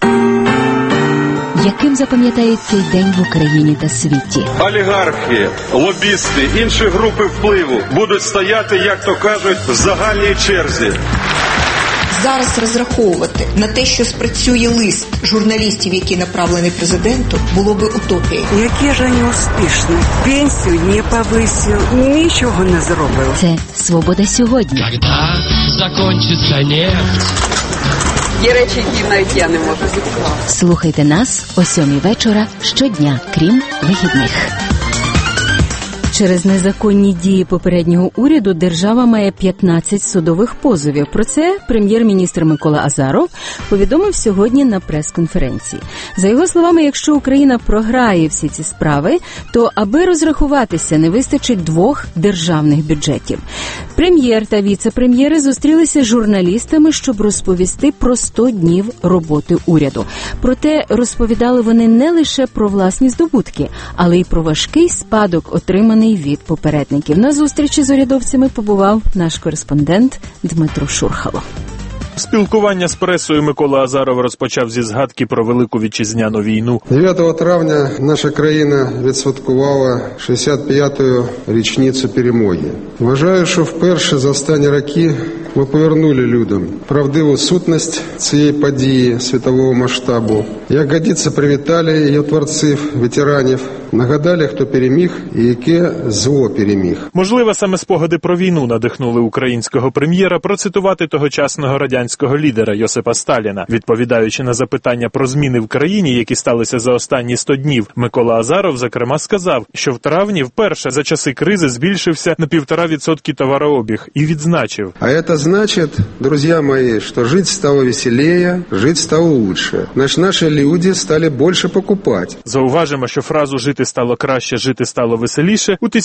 Яким запам'ятають цей день в Україні та світі? Олігархи, лобісти, інші групи впливу будуть стояти, як то кажуть, в загальній черзі. Зараз розраховувати на те, що спрацює лист журналістів, який направлений президенту, було би утопією. Які ж вони успішні? Пенсію не повисив, нічого не зробив. Це «Свобода сьогодні». Когда закончиться нефть? Є речі, які навіть я не можу зіпсувати. Слухайте нас о 7 вечора щодня, крім вихідних. Через незаконні дії попереднього уряду держава має 15 судових позовів. Про це прем'єр-міністр Микола Азаров повідомив сьогодні на прес-конференції. За його словами, якщо Україна програє всі ці справи, то аби розрахуватися, не вистачить 2 державних бюджетів. Прем'єр та віце-прем'єри зустрілися з журналістами, щоб розповісти про 100 днів роботи уряду. Проте розповідали вони не лише про власні здобутки, але й про важкий спадок, отриманий від попередників. На зустрічі з урядовцями побував наш кореспондент Дмитро Шурхало. Спілкування з пресою Микола Азаров розпочав зі згадки про Велику Вітчизняну війну. 9 травня наша країна відсвяткувала 65-ю річницю перемоги. Вважаю, що вперше за останні роки ми повернули людям правдиву сутність цієї події світового масштабу. Як годиться, привітали її творців, ветеранів, нагадали, хто переміг і яке зло переміг. Можливо, саме спогади про війну надихнули українського прем'єра процитувати тогочасного радянського лідера Йосипа Сталіна. Відповідаючи на запитання про зміни в країні, які сталися за останні 100 днів, Микола Азаров, зокрема, сказав, що в травні вперше за часи кризи збільшився на 1,5% товарообіг і відзначив. А це значить, друзі мої, що жити стало веселіше, жити стало лучше. Наші люди стали більше покупати. Зауважимо, що фразу «жити стало краще, жити стало веселіше» у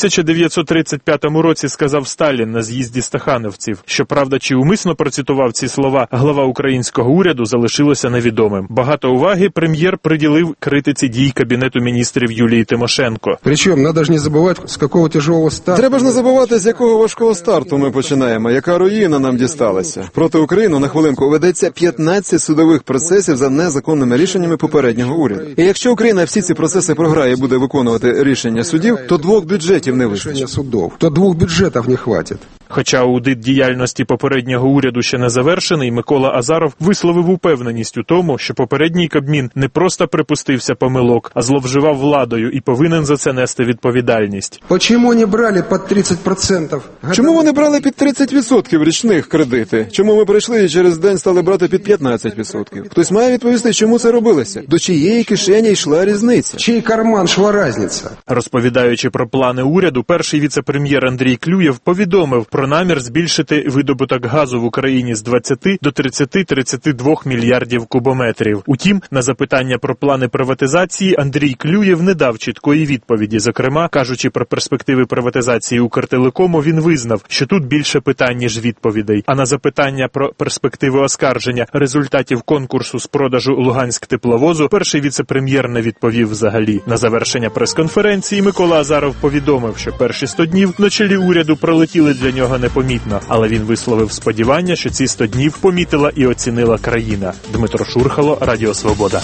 1935 році сказав Сталін на з'їзді стахановців. Щоправда, чи умисно процитував ці слова глава українського уряду, залишилося невідомим. Багато уваги прем'єр приділив критиці дій Кабінету міністрів Юлії Тимошенко. Причому, треба ж не забувати, з якого тяжкого старту. Треба ж не забувати, з якого важкого старту ми починаємо, яка руїна нам дісталася. Проти України, на хвилинку, ведеться 15 судових процесів за незаконними рішеннями попереднього уряду. І якщо Україна всі ці процеси програє і буде виконувати рішення судів, то 2 бюджетів не вистачить. То 2 бюджетів не хватить. Хоча аудит діяльності попереднього уряду ще не завершений, Микола Азаров висловив упевненість у тому, що попередній Кабмін не просто припустився помилок, а зловживав владою і повинен за це нести відповідальність. Чому не брали під 30%? Чому вони брали під 30% річних кредити? Чому ми прийшли і через день стали брати під 15%? Хтось має відповісти, чому це робилося? До чиєї кишені йшла різниця? Чий карман йшла різниця? Розповідаючи про плани уряду, перший віце-прем'єр Андрій Клюєв повідомив про намір збільшити видобуток газу в Україні з 20 до 30-32 мільярдів кубометрів. Утім, на запитання про плани приватизації Андрій Клюєв не дав чіткої відповіді. Зокрема, кажучи про перспективи приватизації Укртелекому, він визнав, що тут більше питань, ніж відповідей. А на запитання про перспективи оскарження результатів конкурсу з продажу Луганськ-тепловозу перший віце-прем'єр не відповів взагалі. На завершення прес-конференції Микола Азаров повідомив, що перші 100 днів на чолі уряду пролетіли для нього непомітно, але він висловив сподівання, що ці 100 днів помітила і оцінила країна. Дмитро Шурхало, Радіо Свобода.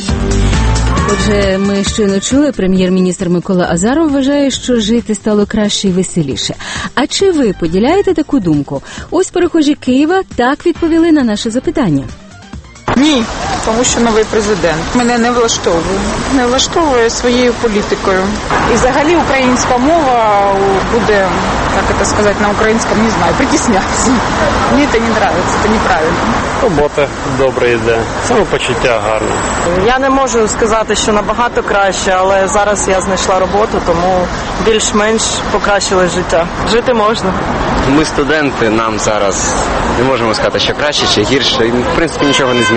Отже, ми щойно чули, прем'єр-міністр Микола Азаров вважає, що жити стало краще і веселіше. А чи ви поділяєте таку думку? Ось перехожі Києва так відповіли на наше запитання. Ні, тому що новий президент мене не влаштовує. Не влаштовує своєю політикою. І взагалі українська мова буде, як це сказати, на українському, не знаю, притіснятися. Мені це не подобається, це неправильно. Робота добре йде, самопочуття гарне. Я не можу сказати, що набагато краще, але зараз я знайшла роботу, тому більш-менш покращилось життя. Жити можна. Ми студенти, нам зараз не можемо сказати, що краще чи гірше. І, в принципі, нічого не змінилося.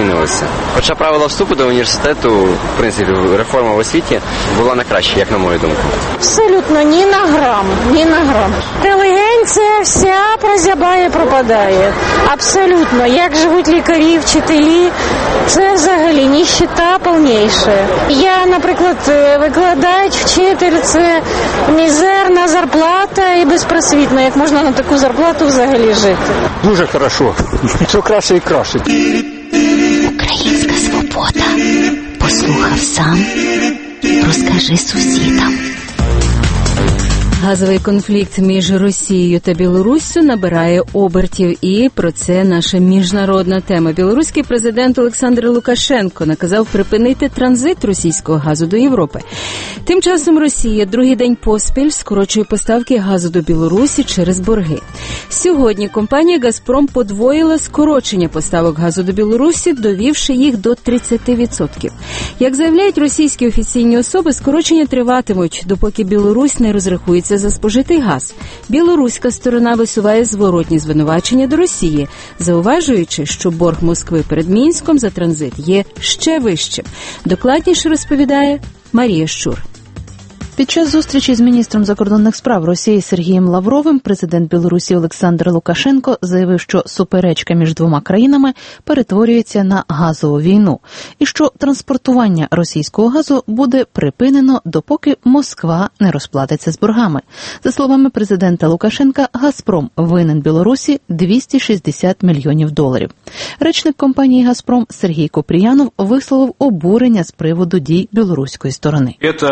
змінилося. Хоча правила вступу до університету, в принципі, реформа в освіті була на краще, як на мою думку. Абсолютно ні на грам, ні на грам. Інтелігенція вся прозябає, пропадає. Абсолютно. Як живуть лікарі, вчителі, це взагалі ніщета повніша. Я, наприклад, викладач, вчитель, це мізерна зарплата і безпросвітна. Як можна на таку зарплату взагалі жити? Дуже хорошо. Що краще і краще. Українська свобода. Послухав сам, розкажи сусідам. Газовий конфлікт між Росією та Білоруссю набирає обертів, і про це наша міжнародна тема. Білоруський президент Олександр Лукашенко наказав припинити транзит російського газу до Європи. Тим часом Росія другий день поспіль скорочує поставки газу до Білорусі через борги. Сьогодні компанія «Газпром» подвоїла скорочення поставок газу до Білорусі, довівши їх до 30%. Як заявляють російські офіційні особи, скорочення триватимуть, допоки Білорусь не розрахується за спожитий газ. Білоруська сторона висуває зворотні звинувачення до Росії, зауважуючи, що борг Москви перед Мінськом за транзит є ще вищим. Докладніше розповідає Марія Щур. Під час зустрічі з міністром закордонних справ Росії Сергієм Лавровим президент Білорусі Олександр Лукашенко заявив, що суперечка між двома країнами перетворюється на газову війну і що транспортування російського газу буде припинено, допоки Москва не розплатиться з боргами. За словами президента Лукашенка, «Газпром» винен Білорусі $260 мільйонів. Речник компанії «Газпром» Сергій Купріянов висловив обурення з приводу дій білоруської сторони.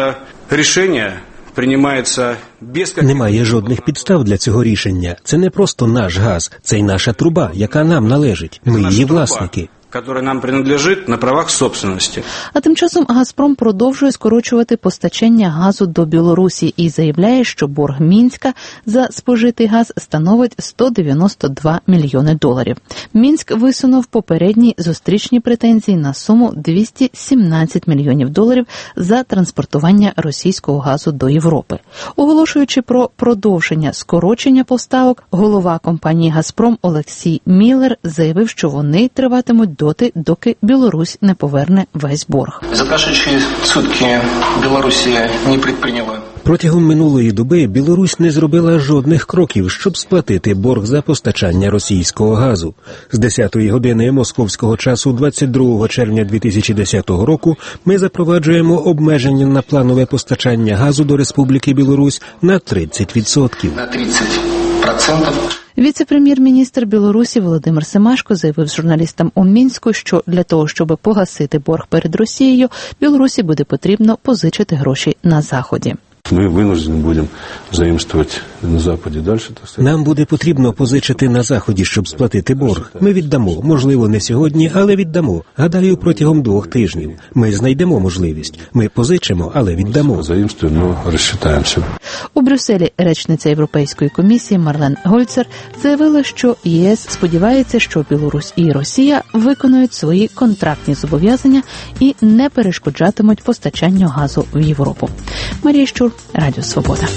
Немає жодних підстав для цього рішення. Це не просто наш газ, це й наша труба, яка нам належить. Ми її власники. Который нам принадлежит на правах собственности. А тим часом «Газпром» продовжує скорочувати постачання газу до Білорусі і заявляє, що борг Мінська за спожитий газ становить $192 мільйони. Мінськ висунув попередні зустрічні претензії на суму $217 мільйонів за транспортування російського газу до Європи. Оголошуючи про продовження скорочення поставок, голова компанії «Газпром» Олексій Міллер заявив, що вони триватимуть доти, доки Білорусь не поверне весь борг. За прошедші сутки Білорусія не предприняла. Протягом минулої доби Білорусь не зробила жодних кроків, щоб сплатити борг за постачання російського газу. З 10-ї години московського часу 22 червня 2010 року ми запроваджуємо обмеження на планове постачання газу до Республіки Білорусь на 30%. На 30%. Віце-прем'єр-міністр Білорусі Володимир Семашко заявив журналістам у Мінську, що для того, щоб погасити борг перед Росією, Білорусі буде потрібно позичити гроші на Заході. Ми винуждені будемо заємствувати на Заході далі. Нам буде потрібно позичити на Заході, щоб сплатити борг. Ми віддамо. Можливо, не сьогодні, але віддамо. Гадаю, протягом 2 тижнів. Ми знайдемо можливість. Ми позичимо, але віддамо. Заємствуємо, але розчитаємося. У Брюсселі речниця Європейської комісії Марлен Гольцер заявила, що ЄС сподівається, що Білорусь і Росія виконують свої контрактні зобов'язання і не перешкоджатимуть постачанню газу в Європу. Марія Щур, Радіо Свобода.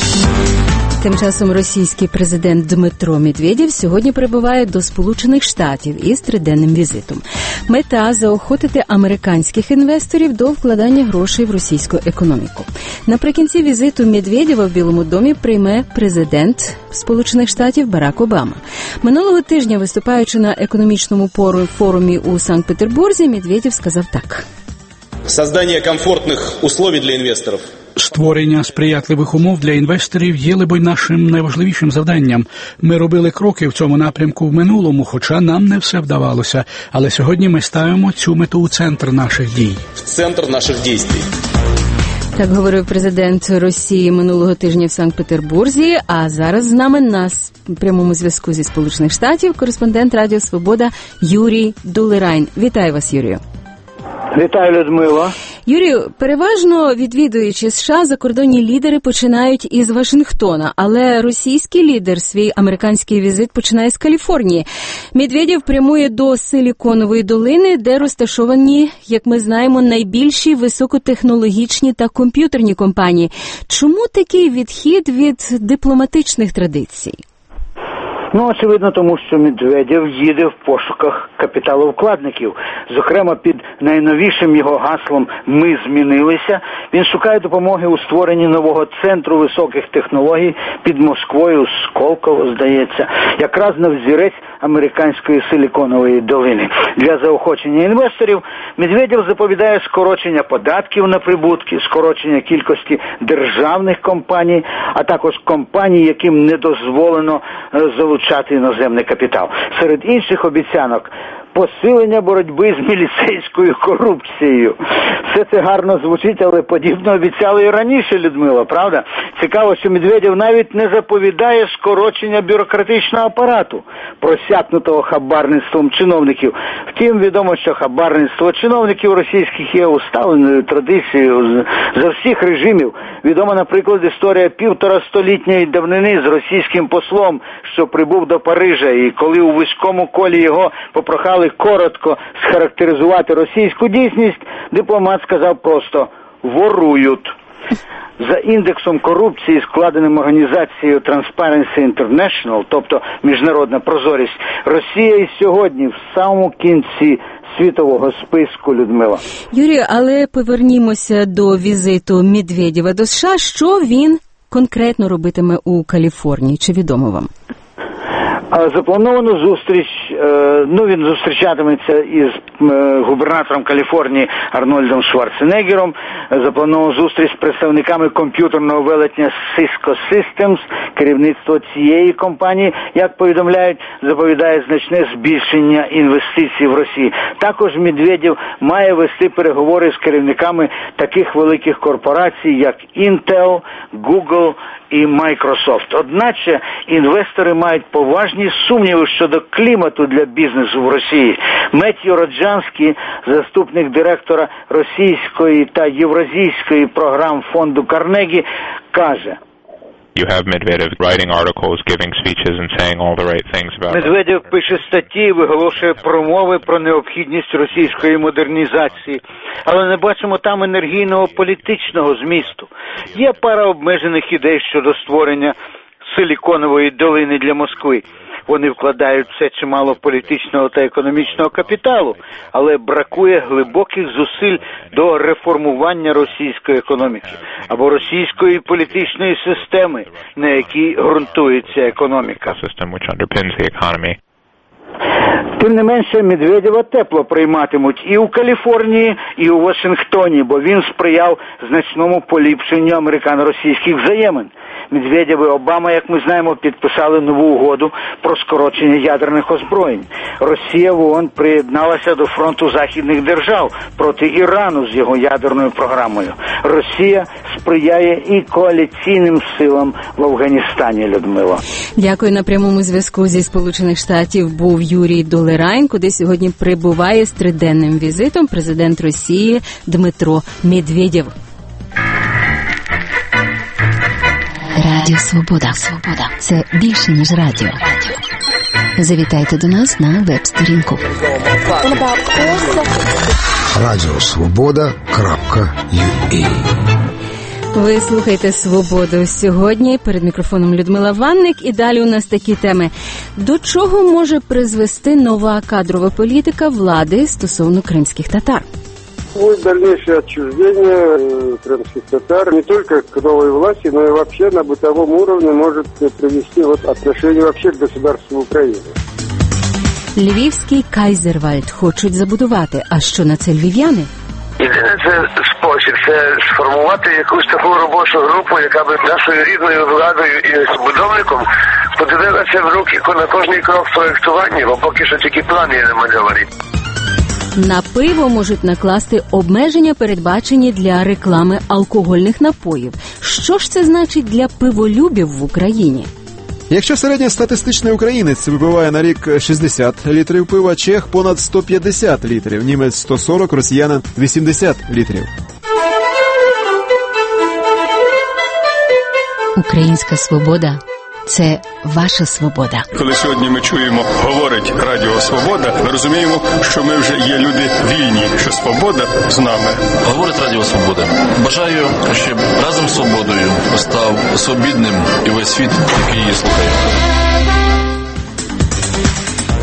Тим часом російський президент Дмитро Медведєв сьогодні прибуває до Сполучених Штатів із 3-денним візитом. Мета – заохотити американських інвесторів до вкладання грошей в російську економіку. Наприкінці візиту Медведєва в Білому домі прийме президент Сполучених Штатів Барак Обама. Минулого тижня, виступаючи на економічному форумі у Санкт-Петербурзі, Медведєв сказав так. Создание комфортных условий для инвесторов. Створення сприятливих умов для інвесторів є, либонь, нашим найважливішим завданням. Ми робили кроки в цьому напрямку в минулому, хоча нам не все вдавалося. Але сьогодні ми ставимо цю мету у центр наших дій. В центр наших дій. Так говорив президент Росії минулого тижня в Санкт-Петербурзі, а зараз з нами на прямому зв'язку зі Сполучених Штатів кореспондент Радіо Свобода Юрій Дулерайн. Вітаю вас, Юрію. Вітаю, Людмила. Юрію, переважно відвідуючи США, закордонні лідери починають із Вашингтона, але російський лідер свій американський візит починає з Каліфорнії. Медведєв прямує до Силіконової долини, де розташовані, як ми знаємо, найбільші високотехнологічні та комп'ютерні компанії. Чому такий відхід від дипломатичних традицій? Очевидно, тому що Медведєв їде в пошуках капіталовкладників. Зокрема, під найновішим його гаслом «Ми змінилися» він шукає допомоги у створенні нового центру високих технологій під Москвою, Сколково, здається, якраз на взірець американської Силіконової долини. Для заохочення інвесторів Медведєв заповідає скорочення податків на прибутки, скорочення кількості державних компаній, а також компаній, яким не дозволено залучати іноземний капітал. Серед інших обіцянок – посилення боротьби з міліцейською корупцією. Все це гарно звучить, але подібно обіцяли і раніше, Людмила, правда? Цікаво, що Медведєв навіть не заповідає скорочення бюрократичного апарату, просякнутого хабарництвом чиновників. Втім, відомо, що хабарництво чиновників російських є усталеною традицією за всіх режимів. Відома, наприклад, історія 1,5-столітньої давнини з російським послом, що прибув до Парижа, і коли у вузькому колі його попрохали коротко схарактеризувати російську дійсність, дипломат сказав просто «ворують». За індексом корупції, складеним організацією Transparency International, тобто міжнародна прозорість, Росія і сьогодні в самому кінці світового списку, Людмила. Юрію, але повернімося до візиту Медведєва до США. Що він конкретно робитиме у Каліфорнії? Чи відомо вам? Заплановано зустріч, він зустрічатиметься із губернатором Каліфорнії Арнольдом Шварценеггером, заплановано зустріч з представниками комп'ютерного велетня Cisco Systems, керівництво цієї компанії, як повідомляють, заповідає значне збільшення інвестицій в Росії. Також Медведєв має вести переговори з керівниками таких великих корпорацій, як Intel, Google і Microsoft. Одначе інвестори мають поважні сумніви щодо клімату для бізнесу в Росії. Меттью Роджанський, заступник директора російської та євразійської програм фонду Карнегі, каже: You have Medvedev writing articles, giving speeches and saying all the right things about Медведєв пише статті, виголошує промови про необхідність російської модернізації, але не бачимо там енергійного політичного змісту. Є пара обмежених ідей щодо створення Силіконової долини для Москви. Вони вкладають все чимало політичного та економічного капіталу, але бракує глибоких зусиль до реформування російської економіки або російської політичної системи, на якій ґрунтується економіка. Тим не менше, Медведєва тепло прийматимуть і у Каліфорнії, і у Вашингтоні, бо він сприяв значному поліпшенню американо-російських взаємин. Медведєв і Обама, як ми знаємо, підписали нову угоду про скорочення ядерних озброєнь. Росія в ООН приєдналася до фронту західних держав проти Ірану з його ядерною програмою. Росія сприяє і коаліційним силам в Афганістані, Людмила. Дякую. На прямому зв'язку зі Сполучених Штатів був Юрій Долерань, куди сьогодні прибуває з триденним візитом президент Росії Дмитро Медведєв. Радіо Свобода. Це більше, ніж радіо. Завітайте до нас на веб-сторінку. Радіосвобода.ua. Ви слухаєте «Свободу» сьогодні. Перед мікрофоном Людмила Ванник. І далі у нас такі теми. До чого може призвести нова кадрова політика влади стосовно кримських татар? Будет дальнейшее отчуждение крымских татар не только к новой власти, но и вообще на бытовом уровне может привести отношение вообще к государству Украины. Львівський Кайзервальд хочуть забудувати. А що на це львів'яни? Єдине це спосіб, це сформувати якусь таку робочу групу, яка би нашою рідною владою і забудовником подивилася в руки на кожний крок проєктування, бо поки що тільки плани намальовані. На пиво можуть накласти обмеження, передбачені для реклами алкогольних напоїв. Що ж це значить для пиволюбів в Україні? Якщо середньостатистичний українець випиває на рік 60 літрів пива, чех – понад 150 літрів, німець – 140, росіянин – 80 літрів. Українська свобода – це ваша свобода. Коли сьогодні ми чуємо, говорить Радіо Свобода, ми розуміємо, що ми вже є люди вільні, що свобода з нами. Говорить Радіо Свобода. Бажаю, щоб разом з свободою став свобідним і весь світ, який її слухає.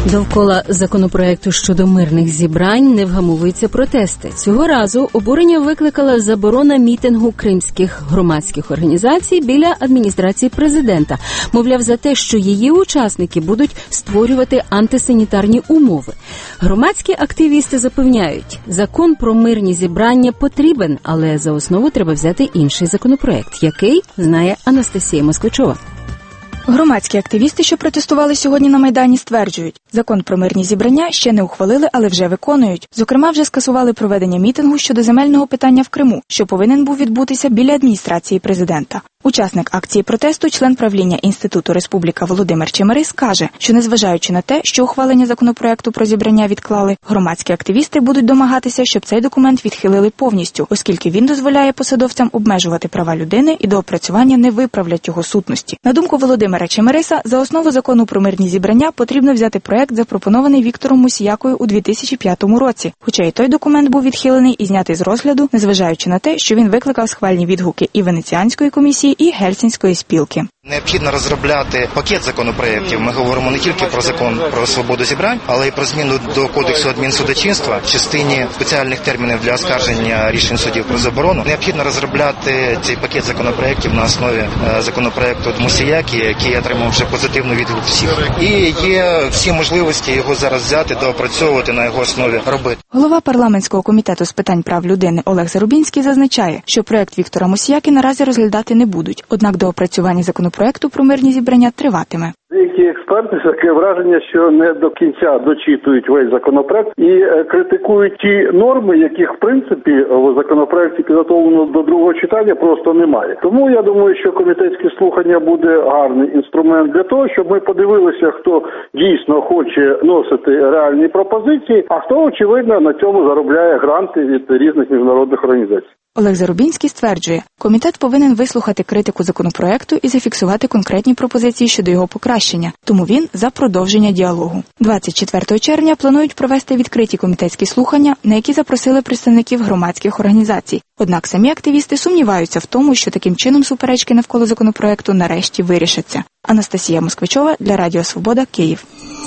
Довкола законопроекту щодо мирних зібрань не вгамовуються протести. Цього разу обурення викликала заборона мітингу кримських громадських організацій біля адміністрації президента. Мовляв, за те, що її учасники будуть створювати антисанітарні умови. Громадські активісти запевняють, закон про мирні зібрання потрібен, але за основу треба взяти інший законопроект, який знає Анастасія Москвичова. Громадські активісти, що протестували сьогодні на Майдані, стверджують, закон про мирні зібрання ще не ухвалили, але вже виконують. Зокрема, вже скасували проведення мітингу щодо земельного питання в Криму, що повинен був відбутися біля адміністрації президента. Учасник акції протесту, член правління Інституту Республіка Володимир Чемерис, каже, що незважаючи на те, що ухвалення законопроекту про зібрання відклали, громадські активісти будуть домагатися, щоб цей документ відхилили повністю, оскільки він дозволяє посадовцям обмежувати права людини і до опрацювання не виправлять його сутності. На думку Володимира Чемериса, за основу закону про мирні зібрання потрібно взяти проект, запропонований Віктором Мусіякою у 2005 році, хоча і той документ був відхилений і знятий з розгляду, незважаючи на те, що він викликав схвальні відгуки і Венеціанської комісії, і Гельсінської спілки. Необхідно розробляти пакет законопроєктів. Ми говоримо не тільки про закон про свободу зібрань, але й про зміну до Кодексу адмінсудочинства в частині спеціальних термінів для оскарження рішень судів про заборону. Необхідно розробляти цей пакет законопроєктів на основі законопроєкту Мусіяки, який отримав вже позитивний відгук всіх. І є всі можливості його зараз взяти, доопрацьовувати, на його основі робити. Голова парламентського комітету з питань прав людини Олег Зарубінський зазначає, що проект Віктора Мусіяки наразі розглядати не будуть, однак до опрацювання законопроекту про мирні зібрання триватиме. Деякі експерти таке враження, що не до кінця дочитують весь законопроект і критикують ті норми, яких в принципі в законопроекті підготовлено до другого читання просто немає. Тому я думаю, що комітетське слухання буде гарний інструмент для того, щоб ми подивилися, хто дійсно хоче носити реальні пропозиції, а хто очевидно на цьому заробляє гранти від різних міжнародних організацій. Олег Зарубінський стверджує, комітет повинен вислухати критику законопроекту і зафіксувати конкретні пропозиції щодо його покращення, тому він за продовження діалогу. 24 червня планують провести відкриті комітетські слухання, на які запросили представників громадських організацій. Однак самі активісти сумніваються в тому, що таким чином суперечки навколо законопроекту нарешті вирішаться. Анастасія Москвичова для Радіо Свобода, Київ.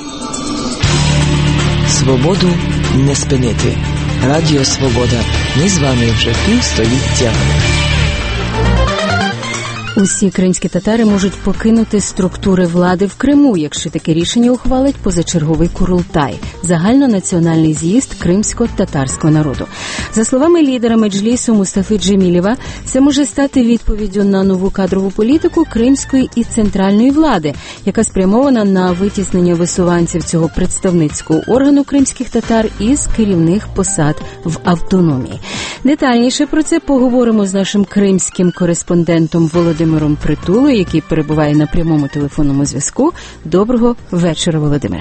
Свободу не спинити. Радіо Свобода. Ми з вами вже півстоліття. Усі кримські татари можуть покинути структури влади в Криму, якщо таке рішення ухвалить позачерговий Курултай – загальнонаціональний з'їзд кримсько-татарського народу. За словами лідера Меджлісу Мустафи Джемілєва, це може стати відповіддю на нову кадрову політику кримської і центральної влади, яка спрямована на витіснення висуванців цього представницького органу кримських татар із керівних посад в автономії. Детальніше про це поговоримо з нашим кримським кореспондентом Володимиром Притулою, який перебуває на прямому телефонному зв'язку. Доброго вечора, Володимире.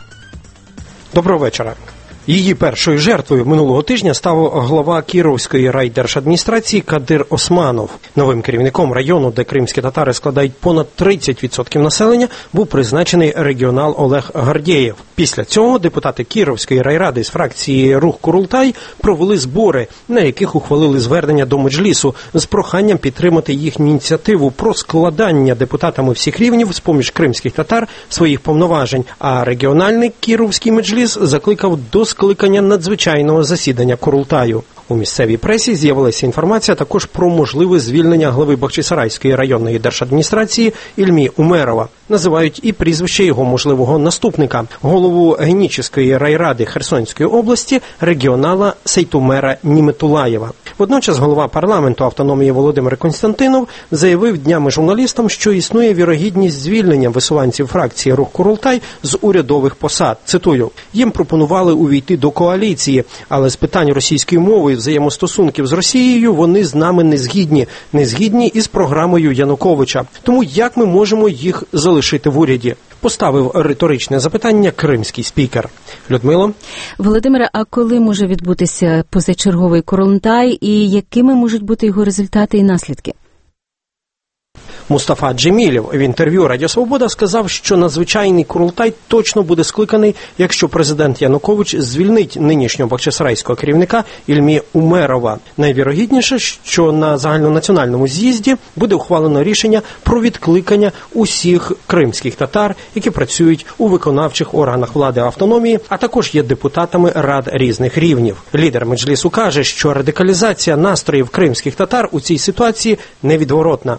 Доброго вечора. Її першою жертвою минулого тижня став глава Кіровської райдержадміністрації Кадир Османов. Новим керівником району, де кримські татари складають понад 30% населення, був призначений регіонал Олег Гардєєв. Після цього депутати Кіровської райради з фракції «Рух Курултай» провели збори, на яких ухвалили звернення до Меджлісу з проханням підтримати їхню ініціативу про складання депутатами всіх рівнів з-поміж кримських татар своїх повноважень, а регіональний Кіровський Меджліс закликав до скликання надзвичайного засідання Курултаю. У місцевій пресі з'явилася інформація також про можливе звільнення глави Бахчисарайської районної держадміністрації Ільмі Умерова. Називають і прізвище його можливого наступника, голову Генічеської райради Херсонської області, регіонала Сейтумера Німетулаєва. Водночас голова парламенту автономії Володимир Константинов заявив днями журналістам, що існує вірогідність звільнення висуванців фракції «Рух Курултай» з урядових посад. Цитую: «Їм пропонували увійти до коаліції, але з питань російської мови і взаємостосунків з Росією вони з нами не згідні із програмою Януковича. Тому як ми можемо їх залишити в уряді?» Поставив риторичне запитання кримський спікер. Людмило? Володимире, а коли може відбутися позачерговий Курултай і якими можуть бути його результати і наслідки? Мустафа Джемілєв в інтерв'ю Радіо Свобода сказав, що надзвичайний курултай точно буде скликаний, якщо президент Янукович звільнить нинішнього бахчисарайського керівника Ільмі Умерова. Найвірогідніше, що на загальнонаціональному з'їзді буде ухвалено рішення про відкликання усіх кримських татар, які працюють у виконавчих органах влади автономії, а також є депутатами рад різних рівнів. Лідер Меджлісу каже, що радикалізація настроїв кримських татар у цій ситуації невідворотна.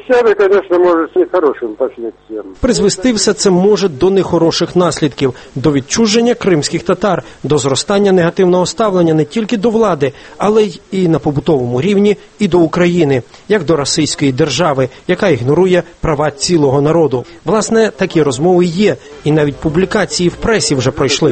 Призвести все це може до нехороших наслідків, до відчуження кримських татар, до зростання негативного ставлення не тільки до влади, але й і на побутовому рівні, і до України, як до російської держави, яка ігнорує права цілого народу. Власне, такі розмови є, і навіть публікації в пресі вже пройшли.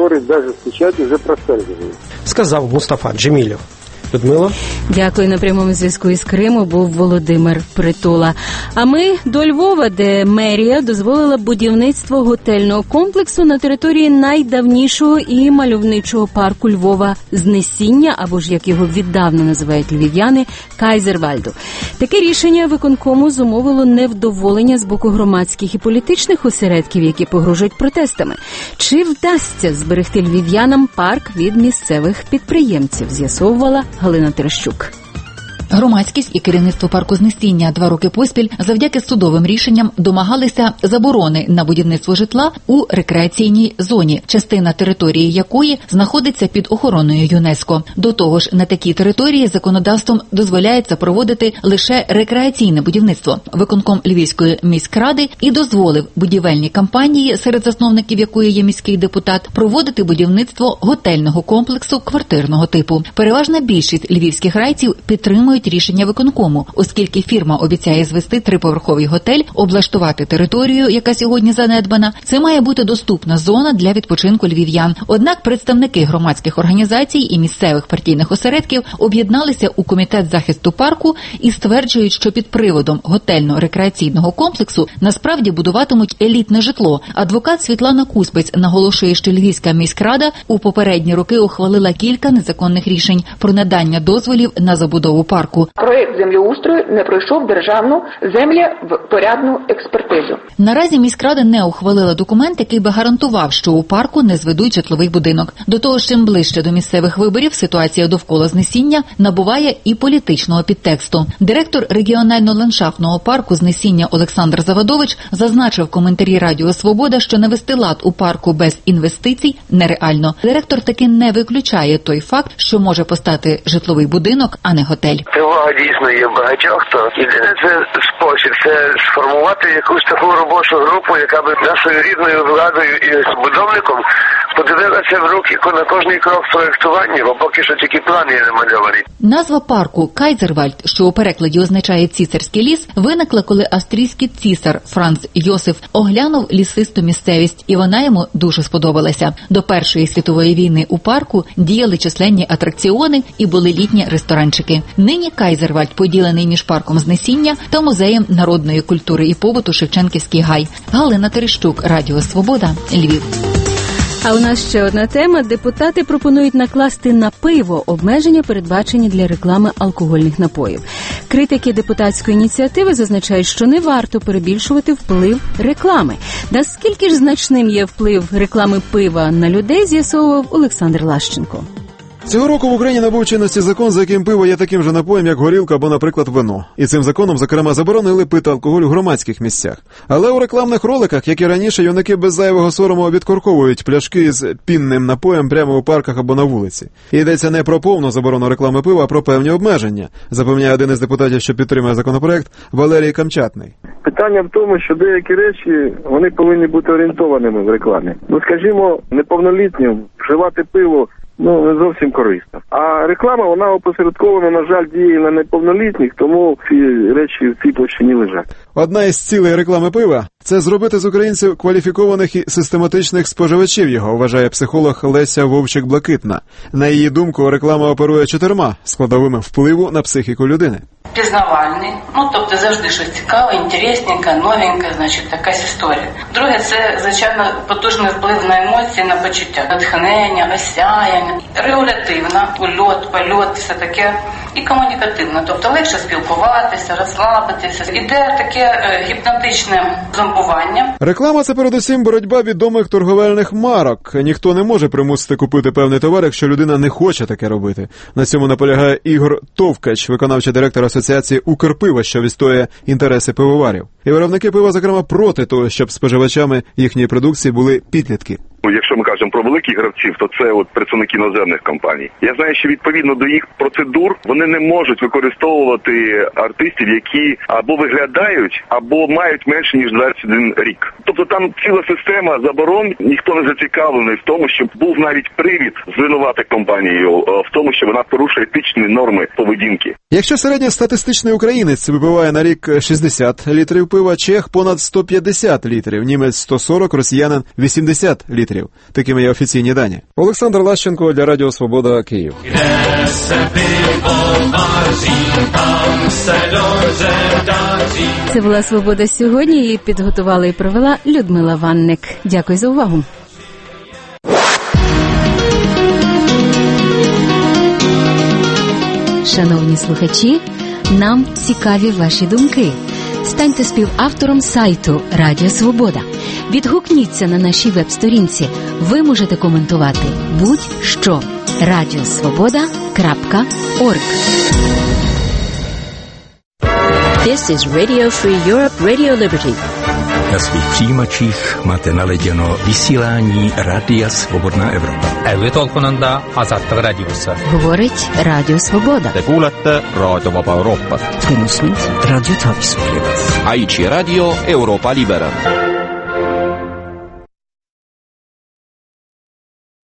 Сказав Мустафа Джемілєв. Людмила? Дякую. На прямому зв'язку із Криму був Володимир Притула. А ми до Львова, де мерія дозволила будівництво готельного комплексу на території найдавнішого і мальовничого парку Львова Знесіння, або ж, як його віддавна називають львів'яни, Кайзервальду. Таке рішення виконкому зумовило невдоволення з боку громадських і політичних осередків, які погрожують протестами. Чи вдасться зберегти львів'янам парк від місцевих підприємців, з'ясовувала Галина Терещук. Громадськість і керівництво парку Знесіння 2 роки поспіль завдяки судовим рішенням домагалися заборони на будівництво житла у рекреаційній зоні, частина території якої знаходиться під охороною ЮНЕСКО. До того ж, на такій території законодавством дозволяється проводити лише рекреаційне будівництво. Виконком Львівської міськради і дозволив будівельній компанії, серед засновників якої є міський депутат, проводити будівництво готельного комплексу квартирного типу. Переважна більшість львівських райців підтримують рішення виконкому, оскільки фірма обіцяє звести 3-поверховий готель, облаштувати територію, яка сьогодні занедбана. Це має бути доступна зона для відпочинку львів'ян. Однак представники громадських організацій і місцевих партійних осередків об'єдналися у комітет захисту парку і стверджують, що під приводом готельно-рекреаційного комплексу насправді будуватимуть елітне житло. Адвокат Світлана Куспець наголошує, що Львівська міськрада у попередні роки ухвалила кілька незаконних рішень про надання дозволів на забудову парку. Проєкт землеустрою не пройшов державну землепорядну експертизу. Наразі міськрада не ухвалила документ, який би гарантував, що у парку не зведуть житловий будинок. До того ж, чим ближче до місцевих виборів, ситуація довкола Знесіння набуває і політичного підтексту. Директор регіонально-ландшафтного парку Знесіння Олександр Завадович зазначив в коментарі Радіо Свобода, що навести лад у парку без інвестицій нереально. Директор таки не виключає той факт, що може постати житловий будинок, а не готель. Тривога дійсно є багатьох, то єдине це спосіб, це сформувати якусь таку робочу групу, яка би нашою рідною владою і забудовником подивилася в руки на кожний крок проєктування, бо поки що тільки план є намальований. Назва парку Кайзервальд, що у перекладі означає «цісарський ліс», виникла, коли австрійський цісар Франц Йосиф оглянув лісисту місцевість, і вона йому дуже сподобалася. До Першої світової війни у парку діяли численні атракціони і були літні ресторанчики. Нині Кайзервальд поділений між парком Знесіння та музеєм народної культури і побуту Шевченківський гай. Галина Терещук, Радіо Свобода, Львів. А у нас ще одна тема. Депутати пропонують накласти на пиво обмеження, передбачені для реклами алкогольних напоїв. Критики депутатської ініціативи зазначають, що не варто перебільшувати вплив реклами. Наскільки ж значним є вплив реклами пива на людей, з'ясовував Олександр Лащенко. Цього року в Україні набув чинності закон, за яким пиво є таким же напоєм, як горілка або, наприклад, вино. І цим законом, зокрема, заборонили пити алкоголь у громадських місцях. Але у рекламних роликах, як і раніше, юнаки без зайвого сорому відкорковують пляшки з пінним напоєм прямо у парках або на вулиці. І йдеться не про повну заборону реклами пива, а про певні обмеження, запевняє один із депутатів, що підтримує законопроект, Валерій Камчатний. Питання в тому, що деякі речі, вони повинні бути орієнтованими в рекламі. Скажімо, неповнолітнім вживати пиво не зовсім корисно. А реклама, вона опосередкована, на жаль, діє на неповнолітніх, тому ці речі в цій площині лежать. Одна із цілей реклами пива – це зробити з українців кваліфікованих і систематичних споживачів його, вважає психолог Леся Вовчик-Блакитна. На її думку, реклама оперує 4 складовими впливу на психіку людини. Пізнавальний, тобто завжди щось цікаве, інтересненьке, новеньке, значить, якась історія. Друге, це, звичайно, потужний вплив на емоції, на почуття, натхнення, осяяння. Регулятивна, ульот, польот, все таке. і комунікативно, тобто легше спілкуватися, розслабитися. Іде таке гіпнотичне зомбування. Реклама – це передусім боротьба відомих торговельних марок. Ніхто не може примусити купити певний товар, якщо людина не хоче таке робити. На цьому наполягає Ігор Товкач, виконавчий директор Асоціації «Укрпиво», що відстоює інтереси пивоварів. І виробники пива, зокрема, проти того, щоб споживачами їхньої продукції були підлітки. Якщо ми кажемо про великих гравців, то це представники іноземних компаній. Я знаю, що відповідно до їх процедур вони не можуть використовувати артистів, які або виглядають, або мають менше ніж 21 рік. Тобто там ціла система заборон, ніхто не зацікавлений в тому, щоб був навіть привід звинувати компанію в тому, що вона порушує етичні норми поведінки. Якщо середньостатистичний українець випиває на рік 60 літрів пива, чех понад 150 літрів, німець 140, росіянин 80 літрів. Такими є офіційні дані. Олександр Лащенко для Радіо Свобода, Київ. Це була «Свобода сьогодні». Її підготувала і провела Людмила Ванник. Дякую за увагу. Шановні слухачі, нам цікаві ваші думки. Станьте співавтором сайту Радіо Свобода. Відгукніться на нашій веб-сторінці. Ви можете коментувати будь-що. radiosvoboda.org. This is Radio Free Europe, Radio Liberty. Na svých přijímačích máte naladěno vysílání Rádia Svobodná Evropa. Älytolkunanda Azаттык радиосы. Говорить Радіо Свобода. Te kuulete Raadio Vaba Euroopat. Teenusnud Radio Taavi Suhtlevas. Aici Radio Euroopa Libera.